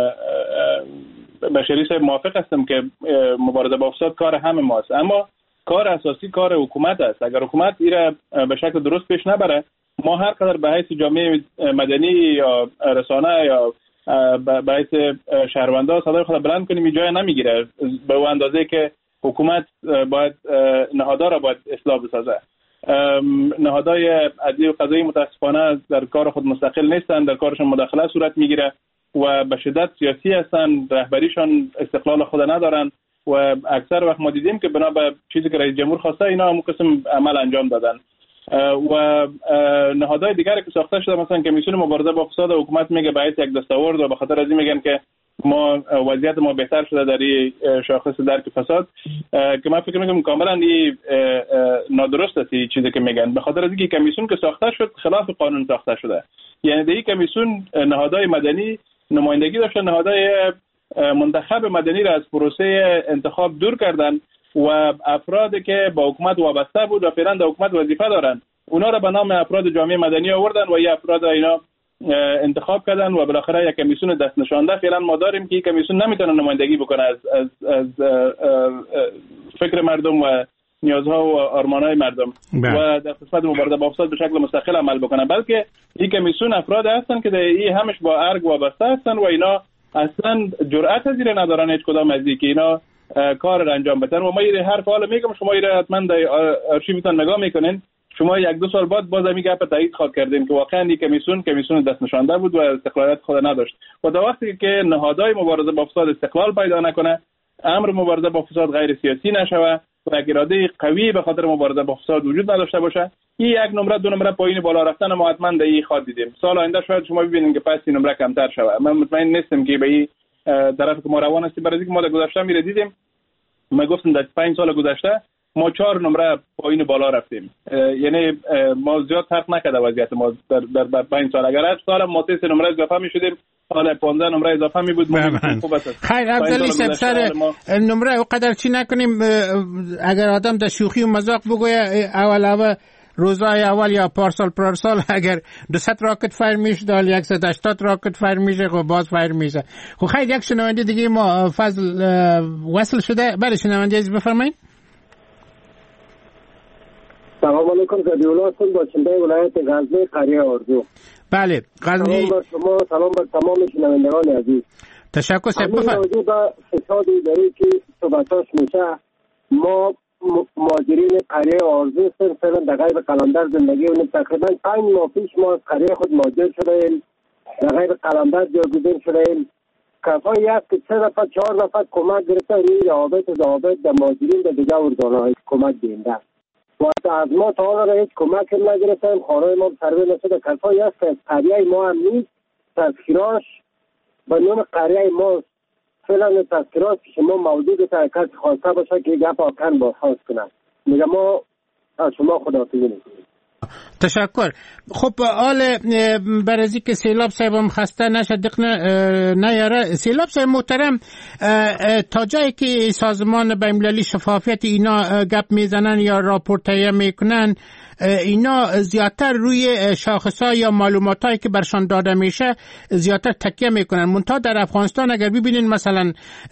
بشری صاحب موافق هستم که مبارزه با فساد کار همه ماست، اما کار اساسی کار حکومت است. اگر حکومت ایره به شکل درست پیش نبره، ما هر قدر به حیث جامعه مدنی یا رسانه یا به حیث شهروندا صدای خود بلند کنیم جای نمیگیره به اون اندازه که حکومت باید نهادها را باید اصلاح بسازه. نهادهای عدلی و قضایی متاسفانه در کار خود مستقل نیستند، در کارشون مداخله صورت میگیره و به شدت سیاسی هستند، رهبریشان استقلال خود ندارن و اکثر وقت ما دیدیم که بنا به چیزی که رئیس جمهور خواسته اینا همون قسم عمل انجام دادن. و نهادهای دیگری که ساخته شده مثلا کمیسیون مبارزه با فساد حکومت میگه باید یک دستاورد و به خاطر از این میگن که ما وضعیت ما بهتر شده در این شاخص درک فساد که من فکر میکنم کاملا این نادرست است چیزی که میگن، به خاطر از اینکه کمیسیون که ساخته شد خلاف قانون ساخته شده. یعنی در این کمیسیون نهادهای مدنی نمایندگی داشتن، نهادهای منتخب مدنی را از پروسه انتخاب دور کردن و افرادی که با حکومت وابسته بود و فعلا در حکومت وظیفه دارن اونا را به نام افراد جامعه مدنی آوردن و این افراد اینا انتخاب کردن و بالاخره یک کمیسیون دست نشانده فعلا ما داریم که این کمیسیون نمیتونه نمایندگی بکنه از از از فکر مردم و نیازها و آرمانهای مردم بله. و در قسمت مبارزه با فساد به شکل مستقل عمل بکنه، بلکه این کمیسیون افراد هستن که این همش با ارگ وابسته هستن و اینا اصلا جرأت از این ندارن هیچ کدام از این که اینا کار را انجام بدن. و ما این هر فعال میگم شما این حتما در آرشیوتون نگاه میکنین، شما یک دو سال بعد باز همین گپ تایید خواهد کردیم که واقعا این کمیسیون کمیسیون دست نشانده بود و استقلالیت خود نداشت و در وقتی که نهادهای مبارزه با فساد استقلال پیدا نکنه، امر مبارزه با فساد غیر سیاسی نشوه و اراده قوی به خاطر مبارزه با فساد وجود نداشته باشه، این یک نمره دو نمره پایین بالا رفتن ما حتما در این خواهد دیدیم. سال آینده شاید شما ببینید که پس این نمره کمتر شوه. من مطمئن نیستم که به این طرف که ما روان هستیم، برای اینکه ما در گذشته میره دیدیم. ما گفتم در پنج سال گذشته ما چهار نمره پایین بالا رفتیم. یعنی ما زیاد فرق نکرده وضعیت ما در در, در پنج سال. اگر هر سال ما سه نمره اضافه می‌شدیم، حالا پانزده نمره اضافه می بود. خیر افضلی صاحب سر نمره او قدر چی نکنیم. اگر آدم در شوخی و مذاق بگویه اول اول روزای اول یا پارسال پارسال اگر دویست راکت فایر میشه دال صد و هشتاد راکت فایر میشه و باز فایر میشه. خب خیر یک شنونده دیگه ما فضل وصل شده. بله شنونده عزیز بفرمایید. سلام علیکم. زدیولا هستم باشنده ولایت غزنی قریه آرزو. بله غزنی. سلام بر شما، سلام بر تمام شنوندگان عزیز. تشکر سب بفرمایید. همین موضوع با فسادی داری که صحبتاش میشه، ما مهاجرین قریه آرزو هستیم. فعلا در غیب قلندر زندگی کنیم. تقریبا پنج ماه پیش ما از قریه خود مهاجر شدیم، در غیب قلندر جایگزین شدیم. کفایی هست که سه دفعه چهار دفعه کمک گرفته روی روابط ضوابط در مهاجرین در دیگه اردوهای کمک دینده و از ما تا حالا هیچ کمک نگرفتیم. خانه ما سروی نشده. کفایی هست که قریه ما هم نیست. تذکیراش به نام قریه ما فعلا تذکیرات که شما موجود تا کسی خواسته باشه که گپ آکن با خواست کنن. میگه ما از شما خداحافظی میکنیم. تشکر. خب آل برازی که سیلاب صاحبم خسته نشد دقنه نیاره. سیلاب صاحب محترم، تا جایی که سازمان بین‌المللی شفافیت اینا گپ میزنن یا راپورت تهیه میکنن، اینا زیادتر روی شاخص‌ها یا معلوماتایی که برشان داده میشه زیادتر تکیه میکنن. منتها در افغانستان اگر ببینین مثلا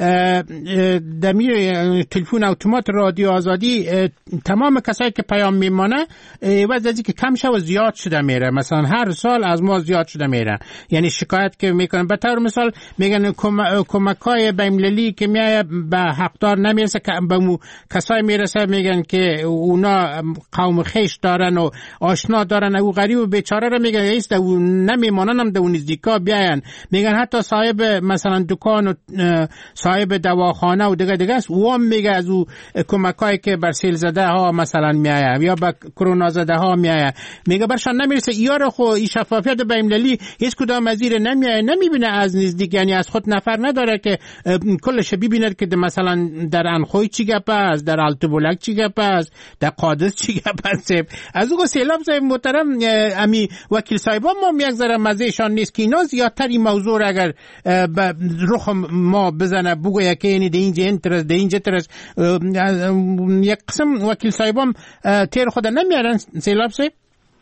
دمیر تلفن اتومات رادیو آزادی، تمام کسایی که پیام میمانه عوض از اینکه کم شه و زیاد شده میره. مثلا هر سال از ما زیاد شده میره. یعنی شکایت که میکنن، به طور مثال میگن کمک‌های بین‌المللی که میایه به حقدار نمیرسه، به مو کسایی میرسه میگن که اونا قوم خیش دارن و آشنا دارن، او غریب و بیچاره رو میگن ایست او نمیمانن هم در نزدیکا بیاین. میگن حتی صاحب مثلا دکان و صاحب دواخانه و دیگه دیگه است، او هم میگه از او کمکایی که بر سیل زده ها مثلا میایه یا به کرونا زده ها میایه، میگه برشان نمیرسه. یارو خو این شفافیت بین‌المللی هیچ کدام وزیر نمیایه، نمیبینه از نزدیک، یعنی از خود نفر نداره که کلش ببینه که مثلا در انخوی چی گپ است، در التبولک چی گپ است، در قادس چی گپ است. از او سیلاب صاحب محترم امی وکیل صاحبان ما یک ذره مزهشان نیست که اینا زیادتر این موضوع را اگر رخ ما بزنه بگویه که یعنی ده اینجا انترست ده اینجا ترست، یک قسم وکیل صاحبان تیر خود نمیارن. سیلاب صاحب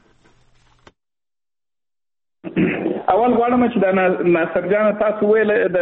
اول غواړم چې د ناصر جان تاسو ویل د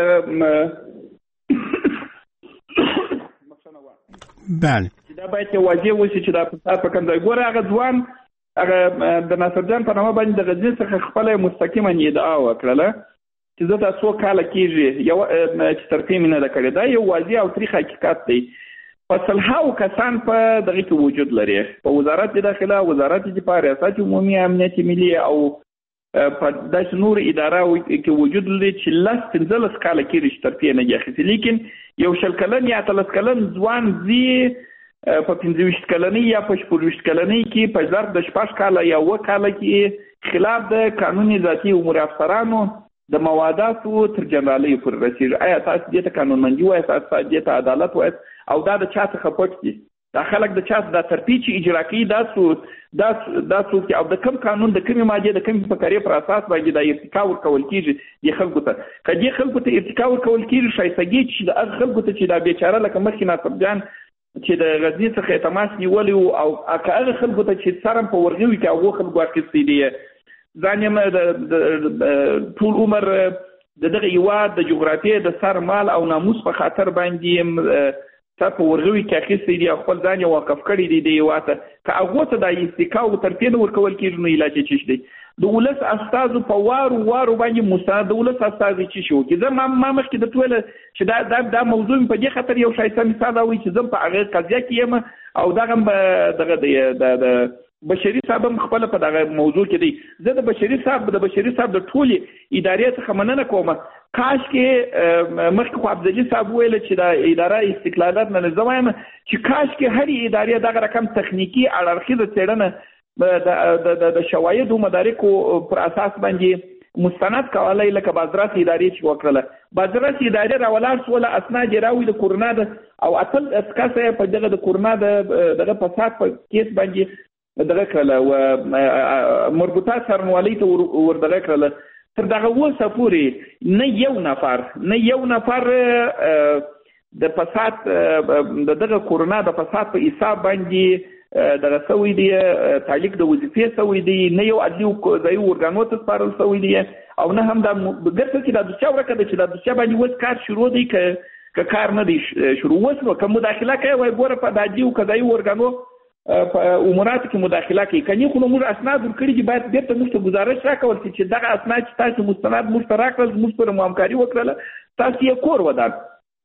بله دا باید واجب وشي چې دا فساد په کوم ځای ګوره. هغه ځوان هغه د ناصر جان په نامه باندې د غزني څخه خپله مستقیما ادعا وکړله چې زه دا څو کاله کېږي یو چې ترفیع مې نه ده کړې. دا یو واضح او تریخ حقیقت دی. په سلهاو کسان په دغه کې وجود لري، په وزارت داخله، وزارت دفاع، ریاست عمومي امنیت ملي او په داسې نور اداره کې وجود لري چې لس پنځلس کاله کېږي چې ترفیع نه دي اخیستې. لیکن یو شل کلن یا اتلس کلن ځوان ځي په پنځه ویشت کلنۍ یا په شپږ ویشت کلنۍ کې په ظرف د شپږ کاله یا اووه کاله کې خلاف د قانون ذاتي امور افسرانو د مواداتو تر جنرالیو پورې رسېږي. آیا تاسو دې ته قانونمندي وایاست؟ تاسو دې ته عدالت وایاست؟ او دا د چا څخه پټ دي؟ دا خلک د چا د ترفیع چې اجرا کوي دا څوک دا دا څوک او د کوم قانون د کومې مادې د کومې فقرې پر اساس باندې دا ارتقا ورکول کېږي د خلکو ته؟ که دې خلکو ته ارتقا ورکول کېږي شایستګي چې د هغه خلکو ته چې دا بیچاره لکه مخکې ناصر جان چې د غزني څخه تماس نیولی او که هغه خلکو ته چې سرم په ورغوي کې هغو خلکو اخیستی دی، ځان یم ټول عمر د دغه هېواد د جغرافیې د سر مال او ناموس په خاطر باندې یم سر په ورغوي کې اخیستی دی او خپل ځان یې واقف کړی دی د هېواد ته. که هغو ته دا ارتقا او ترفیع نه ورکول کېږي نو علاج یې څه دی؟ د ولس استازو په وارو وارو باندې مستند د ولس استازي څه شي وکړي؟ زه ما مخکې درته ویله چې دا دا دا موضوع په دې خاطر یو ښایسته مثال راوړي چې زه په هغه قضیه کې یم او دغه دغه د بشري صاحب هم خپله په دغه موضوع کې دی. زه د بشري صاحب د بشري صاحب د ټولې ادارې څخه مننه کوم. کاش کې مخکې خو عبدالجي صاحب ویله چې دا اداره استقلالات نه زه وایم چې کاش کې هرې ادارې دغه رقم تخنیکي اړخیزه څېړنه د د شواهدو مدارکو پر اساس باندې مستند کولای لکه بازرس ادارې چې وکړله. بازرس ادارې راولاړ شوله، اسناد یې راوړي د کورونا د او اتل کسه په دغه د کورونا د دغه فساد په کیس باندې دغه کړله او مربوطه څارنوالۍ ته ور دغه کړله. تر دغه اوسه پورې نه یو نفر نه یو نفر د فساد د دغه کورونا د فساد په حساب باندې دغه سوی دی تعلیق د وظیفې سوی دی، نه یو عدلي ځایي ارګانو ته سپارل سوی دی او نه هم دا ګرځي چې دا دوسیه ورکه ده چې دا دوسیه باندې اوس کار شروع دی که کار نه دی شروع اوس نو که مداخله کوي وایي ګوره په دا عدلي او قضایي ارګانو په اموراتو کې مداخله کوي، کني خو نو موږ اسناد ورکړي چې باید بېرته موږ ته ګزارش راکول شي چې دغه اسناد چې تاسو مستند موږ ته راکړل، موږ سره مو همکاري وکړله، تاسو یې کور ودان.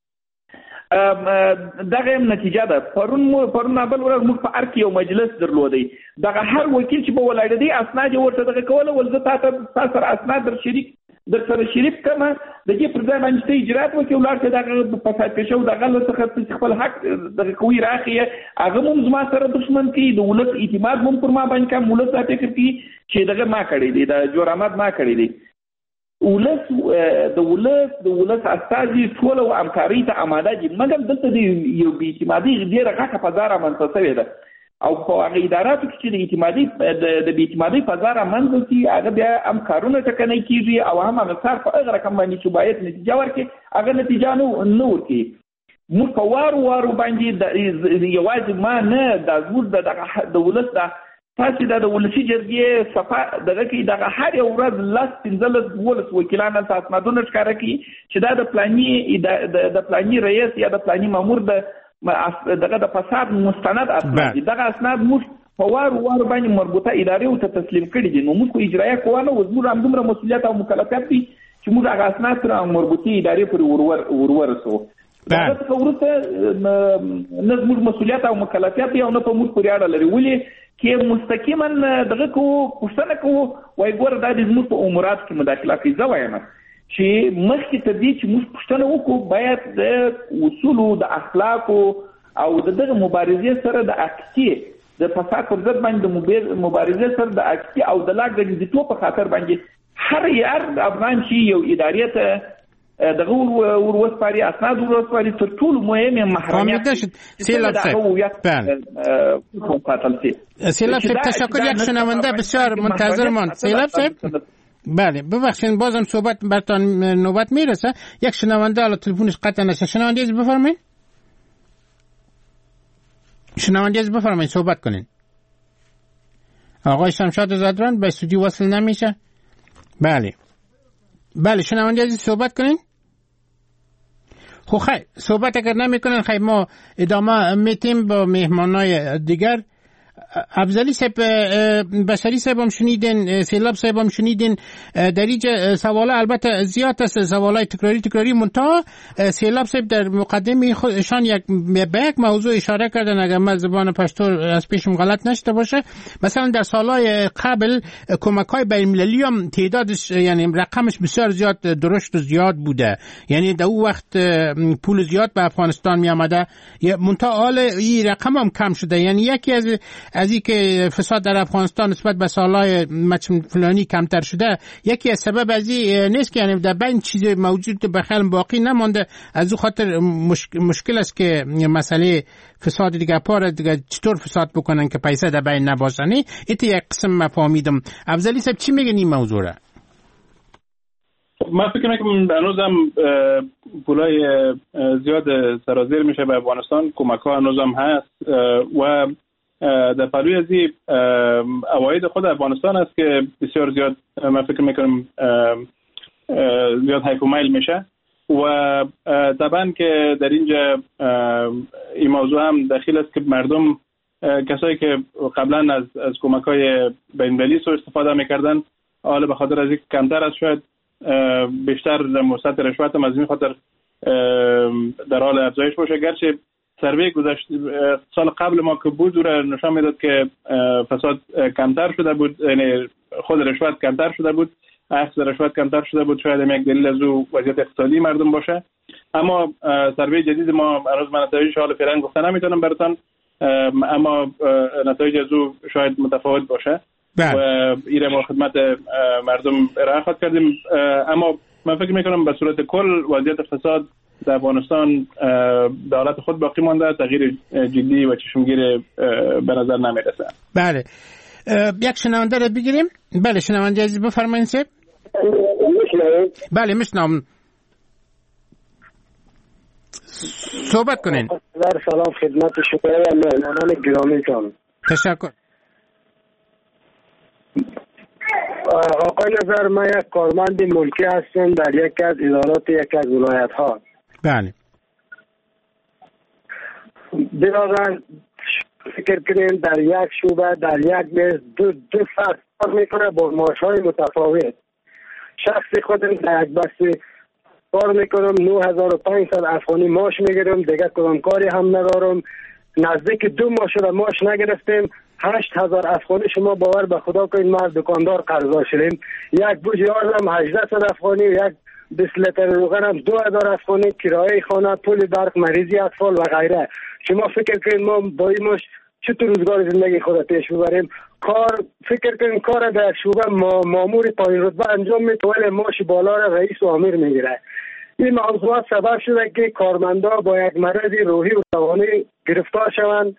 دغه نتیجه ده. پرون مو پرون بل ورځ موږ په ارک یو مجلس درلودی، دغه هر وکیل چې په ولاړ دی اسناد ورته دغه کوله ول زه تاسو تاسو اسناد در شریک در سره شریک کما د دې پر ځای باندې اجرات وکي ولر ته دغه په فساد کې شو دغه له څخه خپل حق دغه کوي راخي هغه مون زما سره دښمن کی د ولت اعتماد مون پر ما باندې کوم ولت ته کوي چې دغه ما کړی دی د جرامت ما کړی دی. ولس د ولس د ولس استازي ټول او همکاري ته آماده دي، مګر دلته د یو بې اعتمادي ډېره غټه فضا رامنځته شوې ده او په هغه اداراتو کې چې د اعتمادي د بې اعتمادي فضا رامنځته شي هغه بیا هم کارونه ټکنی کېږي او هم هغه کار په هغه رقم باندې چې باید نتیجه ورکړي هغه نتیجه نه ورکړي. موږ په وارو وارو باندې یوازې ما نه دا زموږ د ولس د تاسو د ولسی جرګې صفه دغه کې دغه هر یو ورځ لاس پنځلس ولس وکیلان تاسو اسنادونه ښکاره کوي چې دا د پلاني د پلاني رئیس یا د پلاني مامور د دغه د فساد مستند اسناد دغه اسناد موږ په وارو وارو باندې مربوطه ادارې ته تسلیم کړي دي. نو موږ اجرایه قوا نه وزمو هم دومره مسؤلیت او مکلفیت دي چې موږ هغه اسناد سره مربوطه ادارې پورې ورور ورورسو. دا څه ورته نه زموږ مسؤلیت او مکلفیت دی او نه په موږ پورې اړه لري، ولې کې مستقیما دغه کو پښتنه کو وای ګور د دې زموږ په امورات کې مداخله کوي. زه وایم چې مخکې ته دې چې موږ پښتنه وکړو باید د اصولو د اخلاقو او دغه مبارزې سره د اکتي د فساد پر ضد باندې د مبارزې سره د اکتي او د لاګ د دې په خاطر باندې هر یار افغان چې یو ادارې ته دغه ور وسپاري اسناد ور وسپاري تر ټولو مهمه محرمیت سیلاب سیلاب تشکر. یک شنونده بسیار منتظرمان. سیلاب صاحب بله ببخشید بازم صحبت برتان نوبت میرسه. یک شنونده الان تلفنش قطع نشه. شنونده از بفرمایید شنونده از بفرمایید صحبت کنین. آقای شمشاد زادران به استودیو وصل نمیشه. بله بله شنونده عزیز صحبت کنین. خب خیلی صحبت اگر نمی کنن خیلی ما ادامه میتیم با مهمانای دیگر. افضلی صاحب بشری صاحب هم شنیدین، سیلاب صاحب هم شنیدین. در اینجا سوالا البته زیاد است، سوالای تکراری تکراری منتها سیلاب صاحب در مقدمه خودشان یک به یک موضوع اشاره کردن اگر من زبان پشتو از پیشم غلط نشده باشه. مثلا در سالهای قبل کمک‌های بین‌المللی هم تعدادش یعنی رقمش بسیار زیاد درشت و زیاد بوده، یعنی در اون وقت پول زیاد به افغانستان می آمده منتها حال این رقم هم کم شده. یعنی یکی از از این که فساد در افغانستان نسبت به سالهای فلانی کمتر شده یکی از سبب از این نیست که یعنی در بین چیز موجود به خیلی باقی نمانده. از اون خاطر مشکل, مشکل است که مسئله فساد دیگه پاره دیگه چطور فساد بکنن که پیسه در بین نباشنی. ایت یک قسم مفاهیدم. افضلی صاحب چی میگن این موضوع را؟ من فکر میکنم هنوزم پولای زیاد سرازیر میشه به افغانستان، کمک ها هنوزم هست و در پلوی از این عواید خود افغانستان است که بسیار زیاد من فکر میکنم زیاد هایکومایل میشه و طبعا که در اینجا این موضوع هم داخل است که مردم کسایی که قبلا از از کمک های بین‌المللی سو استفاده میکردن حالا به خاطر از اینکه کمتر از شاید بیشتر مصد رشوت هم از این خاطر در حال افزایش باشه. گرچه سروی گذشت سال قبل ما که بود رو نشان میداد که فساد کمتر شده بود، یعنی خود رشوت کمتر شده بود، اخذ رشوت کمتر شده بود. شاید یک دلیل از او وضعیت اقتصادی مردم باشه. اما سروی جدید ما هنوز من نتایجش حال فعلا گفته نمیتونم براتون، اما نتایج از او شاید متفاوت باشه بله. و ایره ما خدمت مردم ارائه خواهد کردیم. اما من فکر میکنم به صورت کل وضعیت اقتصاد در افغانستان به حالت خود باقی مانده، تغییر جدی و چشمگیر به نظر نمیرسه. بله. یک شنونده رو بگیریم. بله شنونده عزیز بفرمایید سه. بله میشنوم، صحبت کنین. سلام خدمت شما و مهمانان گرامیتان. تشکر. آقای نظر، من یک کارمند ملکی هستم در یکی از ادارات یکی از ولایت ها. بله. بنابراین فکر کنیم در یک شعبه در یک میز دو دو فرد کار میکنه با معاش های متفاوت. شخصی خودم در یک بسته کار میکنم نه هزار و پانصد افغانی معاش میگیرم، دیگه کدام کاری هم ندارم. نزدیک دو ماه شده معاش نگرفتیم. هشت هزار افغانی شما باور به خدا کنید ما از دکاندار قرضا شدیم. یک بوجی آردم هجده افغانی، یک بیست لیتر روغن هم دو هزار افغانی، کرایه خانه، پول برق، مریضی اطفال و غیره. شما فکر کنید ما با این معاش چطور روزگار زندگی خود پیش ببریم؟ کار فکر کنید کار در شعبه ما مامور پایین رتبه انجام میده ولی معاش بالا را رئیس و امیر میگیره. این موضوعات سبب شده که کارمندا با یک مرض روحی و روانی گرفتار شوند.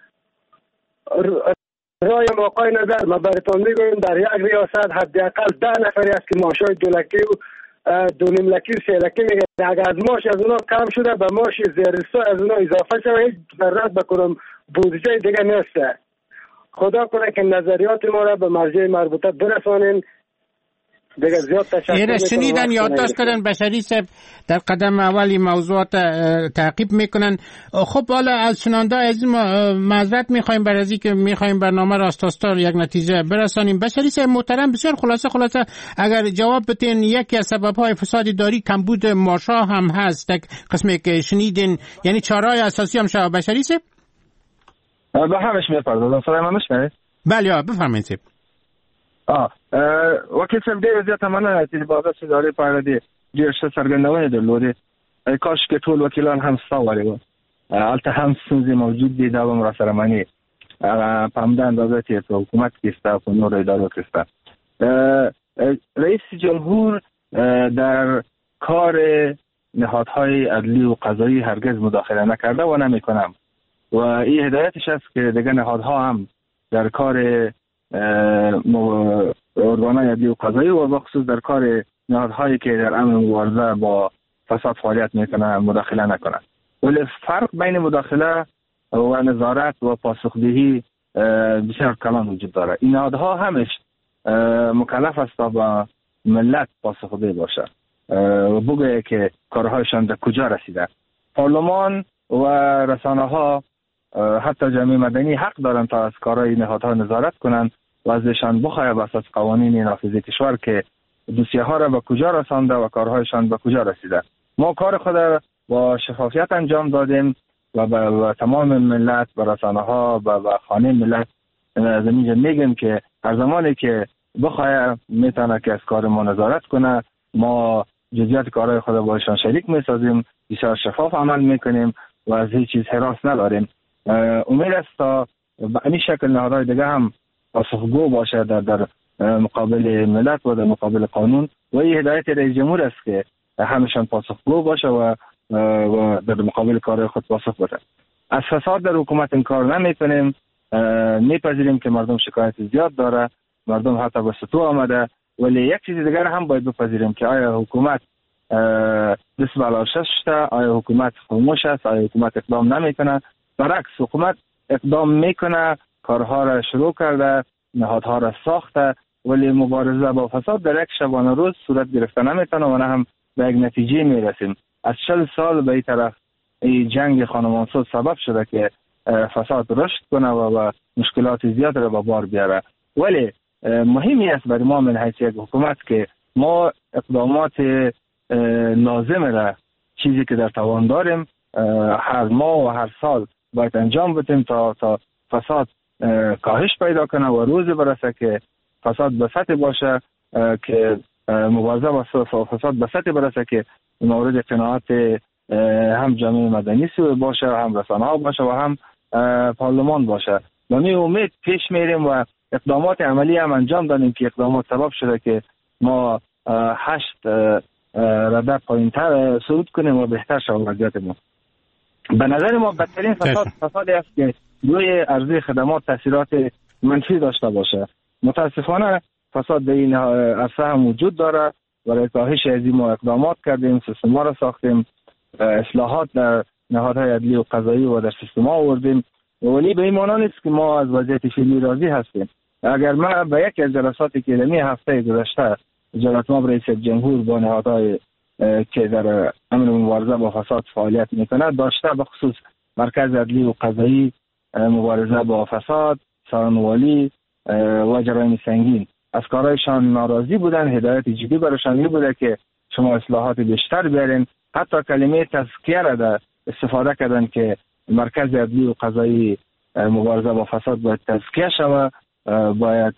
رای آقای نظر ما براتون میگویم در یک ریاست حداقل ده نفری است که معاشای دو لکی و دو نیم لکی و سه لکی میگه. اگر از معاش از اونا کم شده به معاش زیرستا از اونا اضافه شده هیچ ضرورت بکنم بودجه دیگه نیسته. خدا کنه که نظریات ما را به مرجع مربوطه برسانین. دیگه زیاد تشکر میکنم. شنیدن یادداشت کردن بشری صاحب در قدم اولی موضوعات تعقیب میکنن. خب حالا از شنونده از ما معذرت میخوایم برای از اینکه میخوایم برنامه را استاستار یک نتیجه برسانیم. بشری صاحب محترم بسیار خلاصه خلاصه اگر جواب بدین، یکی از سبب‌های فساد اداری کمبود معاش‌ها هم هست قسمی که شنیدین، یعنی چهارهای اساسی هم شما بشری صاحب به همش میپردازم. صدای من میشنوید؟ بله بفرمایید صاحب. آه وکیل صاحب ډېر زیاته مننه چې بابا ادارې په اړه دې ډېر ښه څرګندونې درلودې. کاش کې ټول وکیلان هم ستا وړي وو. هلته هم ستونزې موجود دي، دا به م راسره مني. په همدا اندازه چې په حکومت کې سته په نورو ادارو کې سته. رئیس جمهور در کار نهادهای عدلی و قضایی هرگز مداخله نکرده و نمیکنم و این هدایتش است که دیگه نهادها هم در کار ارگانهای عدلی و قضایی و بخصوص در کار نهادهایی که در امر مبارزه با فساد فعالیت میکنه مداخله نکنه. ولی فرق بین مداخله و نظارت و پاسخدهی بسیار کلان وجود داره. این نهادها همش مکلف است تا با ملت پاسخده باشه و بگه که کارهایشان در کجا رسیده. پارلمان و رسانه ها حتی جامعه مدنی حق دارند تا از کارهای نهادها نظارت کنند و ازشان بخواهد به اساس قوانین نافذ کشور که دوسیه ها را به کجا رسانده و کارهایشان به کجا رسیده. ما کار خود با شفافیت انجام دادیم و به تمام ملت، به رسانه ها، به خانه ملت زمینجا میگیم که هر زمانی که بخواهد میتونه که از کار ما نظارت کنه، ما جزئیات کارهای خود با ایشان شریک میسازیم، بسیار شفاف عمل میکنیم و از هیچ چیز هراس نداریم. امید است تا به این شکل نهادهای دیگه هم پاسخگو باشه در در مقابل ملت و در مقابل قانون و این هدایت رئیس جمهور است که همشان پاسخگو باشه و و در مقابل کار خود پاسخ بده. از فساد در حکومت انکار نمیکنیم، میپذیریم که مردم شکایت زیاد داره، مردم حتی به سطوح آمده، ولی یک چیز دیگر هم باید بپذیریم که آیا حکومت دست بالا شسته، آیا حکومت خاموش است، آیا حکومت اقدام نمیکنه. برعکس حکومت اقدام میکنه، کارها را شروع کرده، نهادها را ساخته، ولی مبارزه با فساد در یک شبانه روز صورت گرفته نمیتونه و نه هم به یک نتیجه میرسیم. از چل سال به این طرف این جنگ خانمانسوز سبب شده که فساد رشد کنه و مشکلات زیاد را به بار بیاره. ولی مهمی است برای ما من حیث یک حکومت که ما اقدامات لازم را چیزی که در توان داریم هر ماه و هر سال باید انجام بدیم تا تا فساد کاهش پیدا کنه و روزی برسه که فساد به سطح باشه که مبارزه با فساد به سطح برسه که مورد قناعت هم جامعه مدنی سو باشه، هم رسانه ها باشه و هم پارلمان باشه. و می امید پیش میریم و اقدامات عملی هم انجام دادیم که اقدامات سبب شده که ما هشت رده پایین‌تر صعود کنیم و بهتر شود وضعیت ما. به نظر ما بدترین فساد فسادی است که روی عرضه خدمات تاثیرات منفی داشته باشه. متاسفانه فساد در این عرصه هم وجود داره و برای کاهش از این ما اقدامات کردیم، سیستم را ساختیم، اصلاحات در نهادهای عدلی و قضایی و در سیستم آوردیم، ولی به این معنی نیست که ما از وضعیت فعلی راضی هستیم. اگر ما به یک از جلساتی که در هفته گذشته جلسات رئیس جمهور با نهادهای که در امر مبارزه با فساد فعالیت میکنه داشته، به خصوص مرکز عدلی و قضایی مبارزه با فساد، سارنوالی و جرایم سنگین، از کارایشان ناراضی بودن. هدایت جدی برایشان این بوده که شما اصلاحات بیشتر بیارین. حتی کلمه تزکیه را در استفاده کردن که مرکز عدلی و قضایی مبارزه با فساد باید تزکیه شوه، باید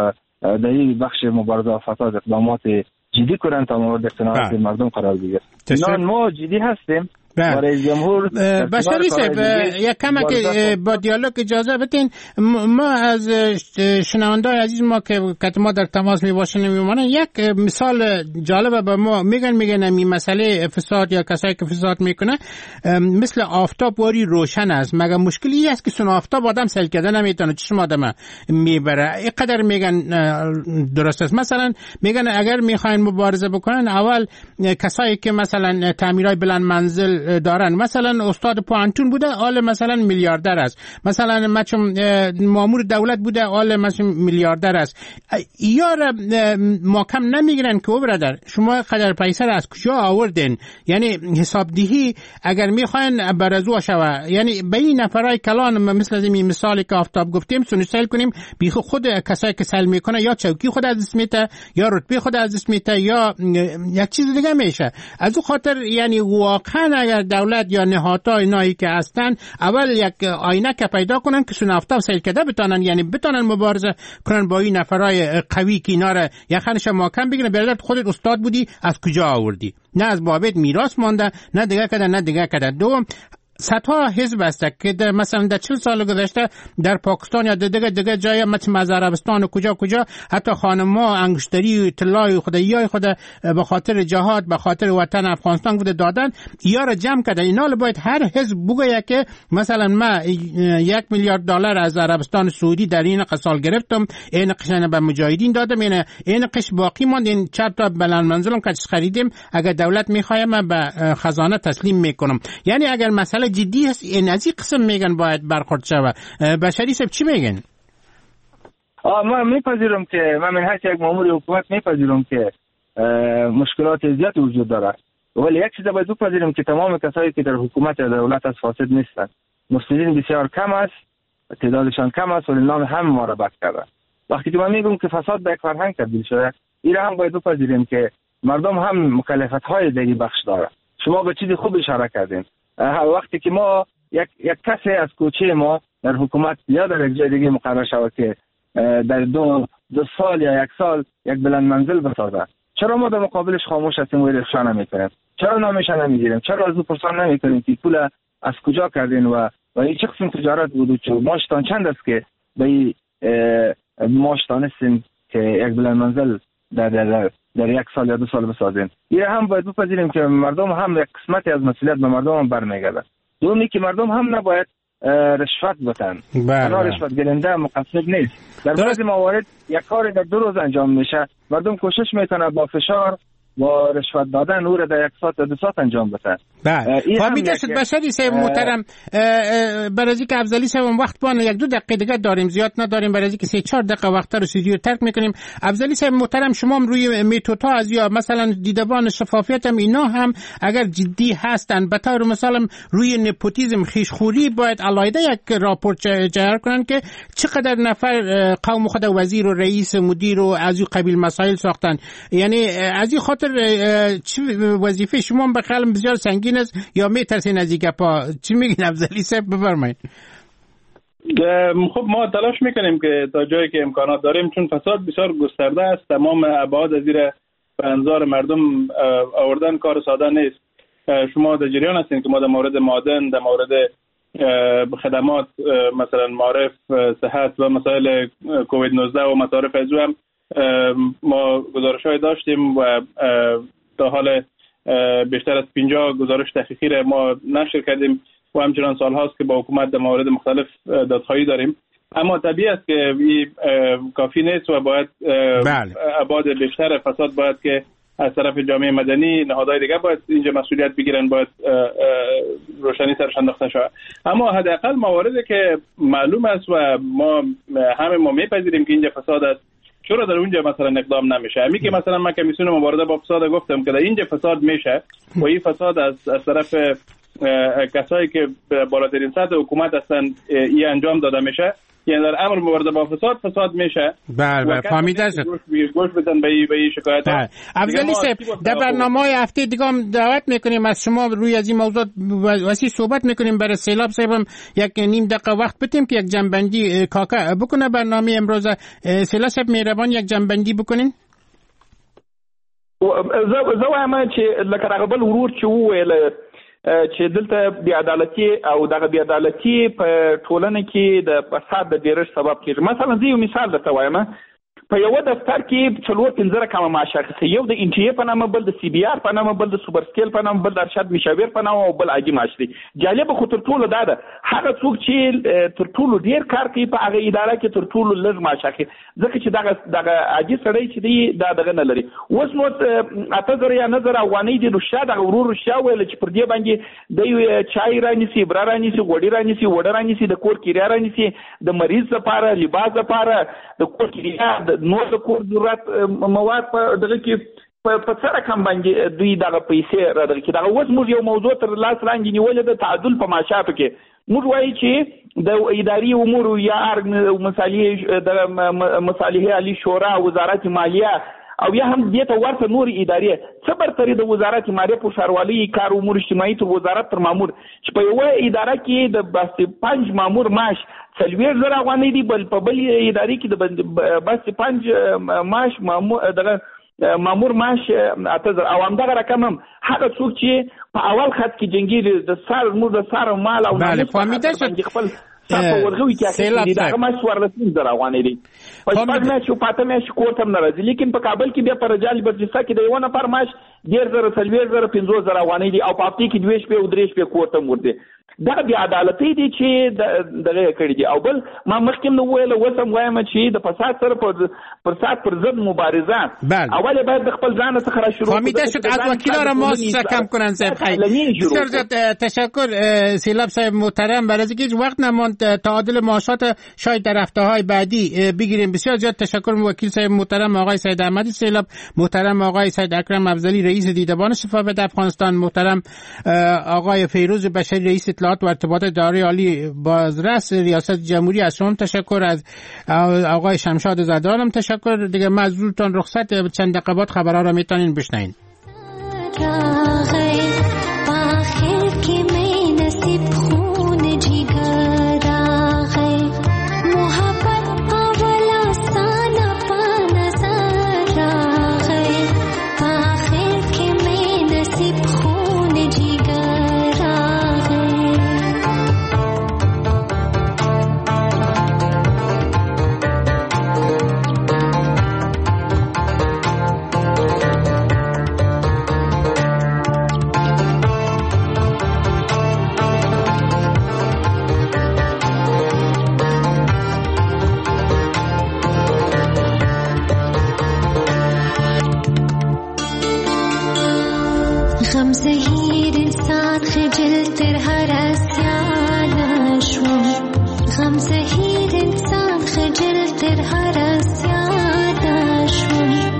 در این بخش مبارزه با فساد اقدامات جدی کنن تا مورد اقتناعات مردم قرار بگیره. اینا ما جدی هستیم. برای جمهور بشری صاحب یک کمک با دیالوگ اجازه بدین. ما از شنوندای عزیز ما که که ما در تماس میباشیم میمونن یک مثال جالبه به ما میگن میگن این مسئله فساد یا کسایی که فساد میکنه مثل آفتاب واری روشن است، مگر مشکلی است که سن آفتاب آدم سل کرده نمیتونه چشم آدم میبره. اینقدر میگن درست است. مثلا میگن اگر میخواین مبارزه بکنن اول کسایی که مثلا تعمیرای بلند منزل دارن، مثلا استاد پوانتون بوده آل مثلا میلیاردر است، مثلا مچم مامور دولت بوده آل مثلا میلیاردر است. یار ما کم نمیگیرن که او برادر شما قدر پیسه از کجا آوردین؟ یعنی حساب دهی اگر میخواین برازو شوه، یعنی به این نفرای کلان مثل از این مثالی که آفتاب گفتیم سنسل کنیم بی خود کسایی که سل میکنه یا چوکی خود از دست میته یا رتبه خود از دست میته یا یک چیز دیگه میشه. از او خاطر یعنی واقعا اگر دولت یا نهادها اینایی که هستن اول یک آینه که پیدا کنن که سن آفتاب سیل کرده بتونن، یعنی بتونن مبارزه کنن با این نفرای قوی که اینا را یخنش محکم بگیرن. برادر خودت استاد بودی از کجا آوردی؟ نه از بابت میراث مونده، نه دیگه کده نه دیگه کده. دوم صدها حزب است که در مثلا در چهل سال گذشته در پاکستان یا دیگه دیگه جای مثل عربستان و کجا کجا حتی خانم‌ها انگشتری طلای خدایای خود به خاطر جهاد به خاطر وطن افغانستان بوده دادن، یا را جمع کردن. اینا باید هر حزب بگه که مثلا ما یک میلیارد دلار از عربستان سعودی در این سال گرفتم، این قشن به مجاهدین دادم، این این قش باقی ماند، این چهار تا بلند منزلم که خریدیم اگر دولت میخواد من به خزانه تسلیم میکنم. یعنی اگر مسئله جدی است این از این قسم میگن باید برخورد شوه. بشری صاحب چی میگن؟ آه من میپذیرم که من من هر یک مامور حکومت میپذیرم که مشکلات زیاد وجود داره، ولی یک چیز باید بپذیریم که تمام کسایی که در حکومت یا دولت از فاسد نیستن. مفسدین بسیار کم است، تعدادشان کم است ولی نام هم ما را بد کرده. وقتی که من میگم که فساد به یک فرهنگ تبدیل شده، این هم باید بپذیریم که مردم هم مکلفیت های در این بخش داره. شما به چیز خوب اشاره کردین. وقتی که ما یک یک کسی از کوچه ما در حکومت یا در یک جای دیگه مقرر شود که در دو دو سال یا یک سال یک بلند منزل بسازه، چرا ما در مقابلش خاموش هستیم و افشا نمیکنیم؟ چرا نامش نمیگیریم؟ چرا از او پرسان نمیکنیم که پول از کجا کردین و و این چه قسم تجارت بود و چه ماشتان چند است که به این ماشتان هستین که یک بلند منزل در در در یک سال یا دو سال بسازین؟ این هم باید بپذیریم که مردم هم یک قسمتی از مسئولیت به مردم هم برمیگرده. دومی که مردم هم نباید رشوت بتن. اونا رشوت گیرنده مقصر نیست. در بعضی موارد یک کار در دو روز انجام میشه، مردم کوشش میکنه با فشار با رشوت دادن او را در یک ساعت یا دو ساعت انجام بده. بله. فهمیده شد بشری صاحب محترم. برای اینکه افضلی صاحب وقت بان یک دو دقیقه دیگه داریم، زیاد نداریم، برای اینکه سه چهار دقیقه وقت رو استودیو ترک میکنیم. افضلی صاحب محترم شما هم روی میتودها از یا مثلا دیدبان شفافیت هم اینا هم اگر جدی هستن به طور مثلا روی نپوتیسم خیشخوری باید علایده یک راپورت جاری کنن که چقدر نفر قوم خود وزیر و رئیس مدیر و از این قبیل مسائل ساختن. یعنی از این خاطر چی وظیفه شما به خیالم بسیار سنگین است یا میترسین از این گپا؟ چی میگین افضلی صاحب؟ بفرمایید. خب ما تلاش میکنیم که تا جایی که امکانات داریم، چون فساد بسیار گسترده است، تمام ابعاد از زیر به انظار مردم آوردن کار ساده نیست. شما در جریان هستین که ما در مورد معدن، در مورد خدمات مثلا معرف، صحت و مسائل کووید نوزده و مصارف از او هم ما گزارش‌های داشتیم و تا حال بیشتر از پنجاه گزارش تحقیقی را ما نشر کردیم و همچنان سال هاست که با حکومت در موارد مختلف دادخواهی داریم. اما طبیعی است که این کافی نیست و باید ابعاد بیشتر فساد باید که از طرف جامعه مدنی، نهادهای دیگه باید اینجا مسئولیت بگیرن، باید روشنی سرش انداخته شود. اما حداقل مواردی که معلوم است و ما همه ما میپذیریم که اینجا فساد است، چرا در اونجا مثلا اقدام نمیشه؟ همین که مثلا من کمیسیون مبارزه با فساد گفتم که در اینجا فساد میشه و این فساد از از طرف کسایی که بالاترین سطح حکومت هستن این انجام داده میشه، یعنی در امر مبارزه با فساد فساد میشه. بله فهمیده شد. گوش بدن به این شکایت. افضلی صاحب در برنامه‌های هفته دیگه هم دعوت میکنیم از شما روی از این موضوع وسیع صحبت میکنیم. برای سیلاب صاحب هم یک نیم دقیقه وقت بدیم که یک جنبندی کاکا بکنه برنامه امروز. سیلاب صاحب مهربان یک جنبندی بکنین. زه زه وایم چې لکه هغه بل ورور چې وویل چې دلته بې عدالتي او دغه بې عدالتي په ټولنه کې د فساد د ډېرښت سبب کېږي. مثلا زه یو مثال درته وایم، په یو دفتر کې څلور پنځه رقمه معاش اخیستی، یو د ان ټي اې په نامه، بل د سی بي ار په نامه، بل د سوپر سکیل په نامه، بل د ارشد مشاور په نامه او بل عادي معاش دی. جالبه خو تر ټولو دا ده هغه څوک چې تر ټولو ډېر کار کوي په هغه اداره کې تر ټولو لږ معاش اخلي، ځکه چې دغه دغه عادي سړی چې دی دا دغه نه لري. اوس نو اته زره یا نه زره افغانۍ دي، نو شا دغه ورور رښتیا ویل چې پر دې باندې دی چای رانیسي، بره رانیسي، غوړي رانیسي، وړه رانیسي، د کور کرایه رانیسي، د مریض لپاره لباس لپاره د کور کرایه نور د کور ضرورت مواد په دغه کې په څه رقم باندې دوی دغه پیسې را دغه کې. دغه اوس موږ یو موضوع تر لاس لاندې نیولې د تعادل په معاشاتو کې. موږ وایي چې د اداري امورو یا مصالحې د مصالحې عالی شورا، وزارت مالیه او یا هم دې ته ورته نور ادارې څه برتري د وزارت مالیه په ښاروالۍ کار امور اجتماعي تر وزارت تر مامور چې په یوه اداره کې د بس پنج مامور معاش څلوېښت زره افغانۍ دي، بل په بل ادارې کې د بس پنج معاش مامور دغه مامور معاش اته زره او همدغه رقم هم هغه څوک چې په اول خط کې جنګي د سر مور د سر مال او بله فهمیده شد. خپل په ورغوي کې اخیستي دغه معاش څوارلس زره افغانۍ دي. په شپږ میاشتې او په اته میاشتې کور ته هم نه راځي، لیکن په کابل کې بیا په رجال بسجسته کې د یو نفر معاش ډېر زره څلوېښت زره پنځوس زره افغانۍ دي او په هفتې کې دوې شپې او درې شپې کور ته هم ورځي. دا بې عدالتۍ دي چې دغه یې کړي دي. او بل ما مخکې هم وویل، اوس هم وایم چې د فساد سره پر فساد پر ضد مبارزه اول باید د خپل ځان څخه را شروع کړو. فهمیده شد. از وکیلان ما کم کنن صاحب. خیلی بسیار تشکر سیلاب صاحب محترم. برای اینکه وقت نماند تعادل معاشات شاید در هفته‌های بعدی بگیریم. بسیار زیاد تشکر وکیل صاحب محترم آقای سید احمدی سیلاب، محترم آقای سید اکرم افضلی رئیس دیدبان شفافیت افغانستان، محترم آقای فیروز بشری رئیس اطلاعات و ارتباطات اداره عالی بازرس ریاست جمهوری. از شما تشکر. از آقای شمشاد زدان هم تشکر. دیگه مزدورتان رخصت چند دقیقه بعد خبرها را میتونین بشنوین. غم زهیر انسان خجل تر هر اسیان شو، غم زهیر انسان خجل تر هر اسیان شو.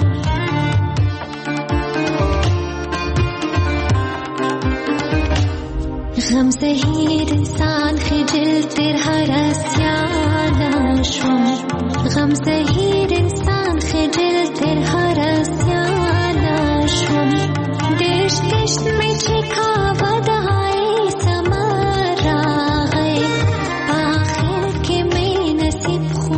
غم زهیر انسان خجل تر هر اسیان شو، غم زهیر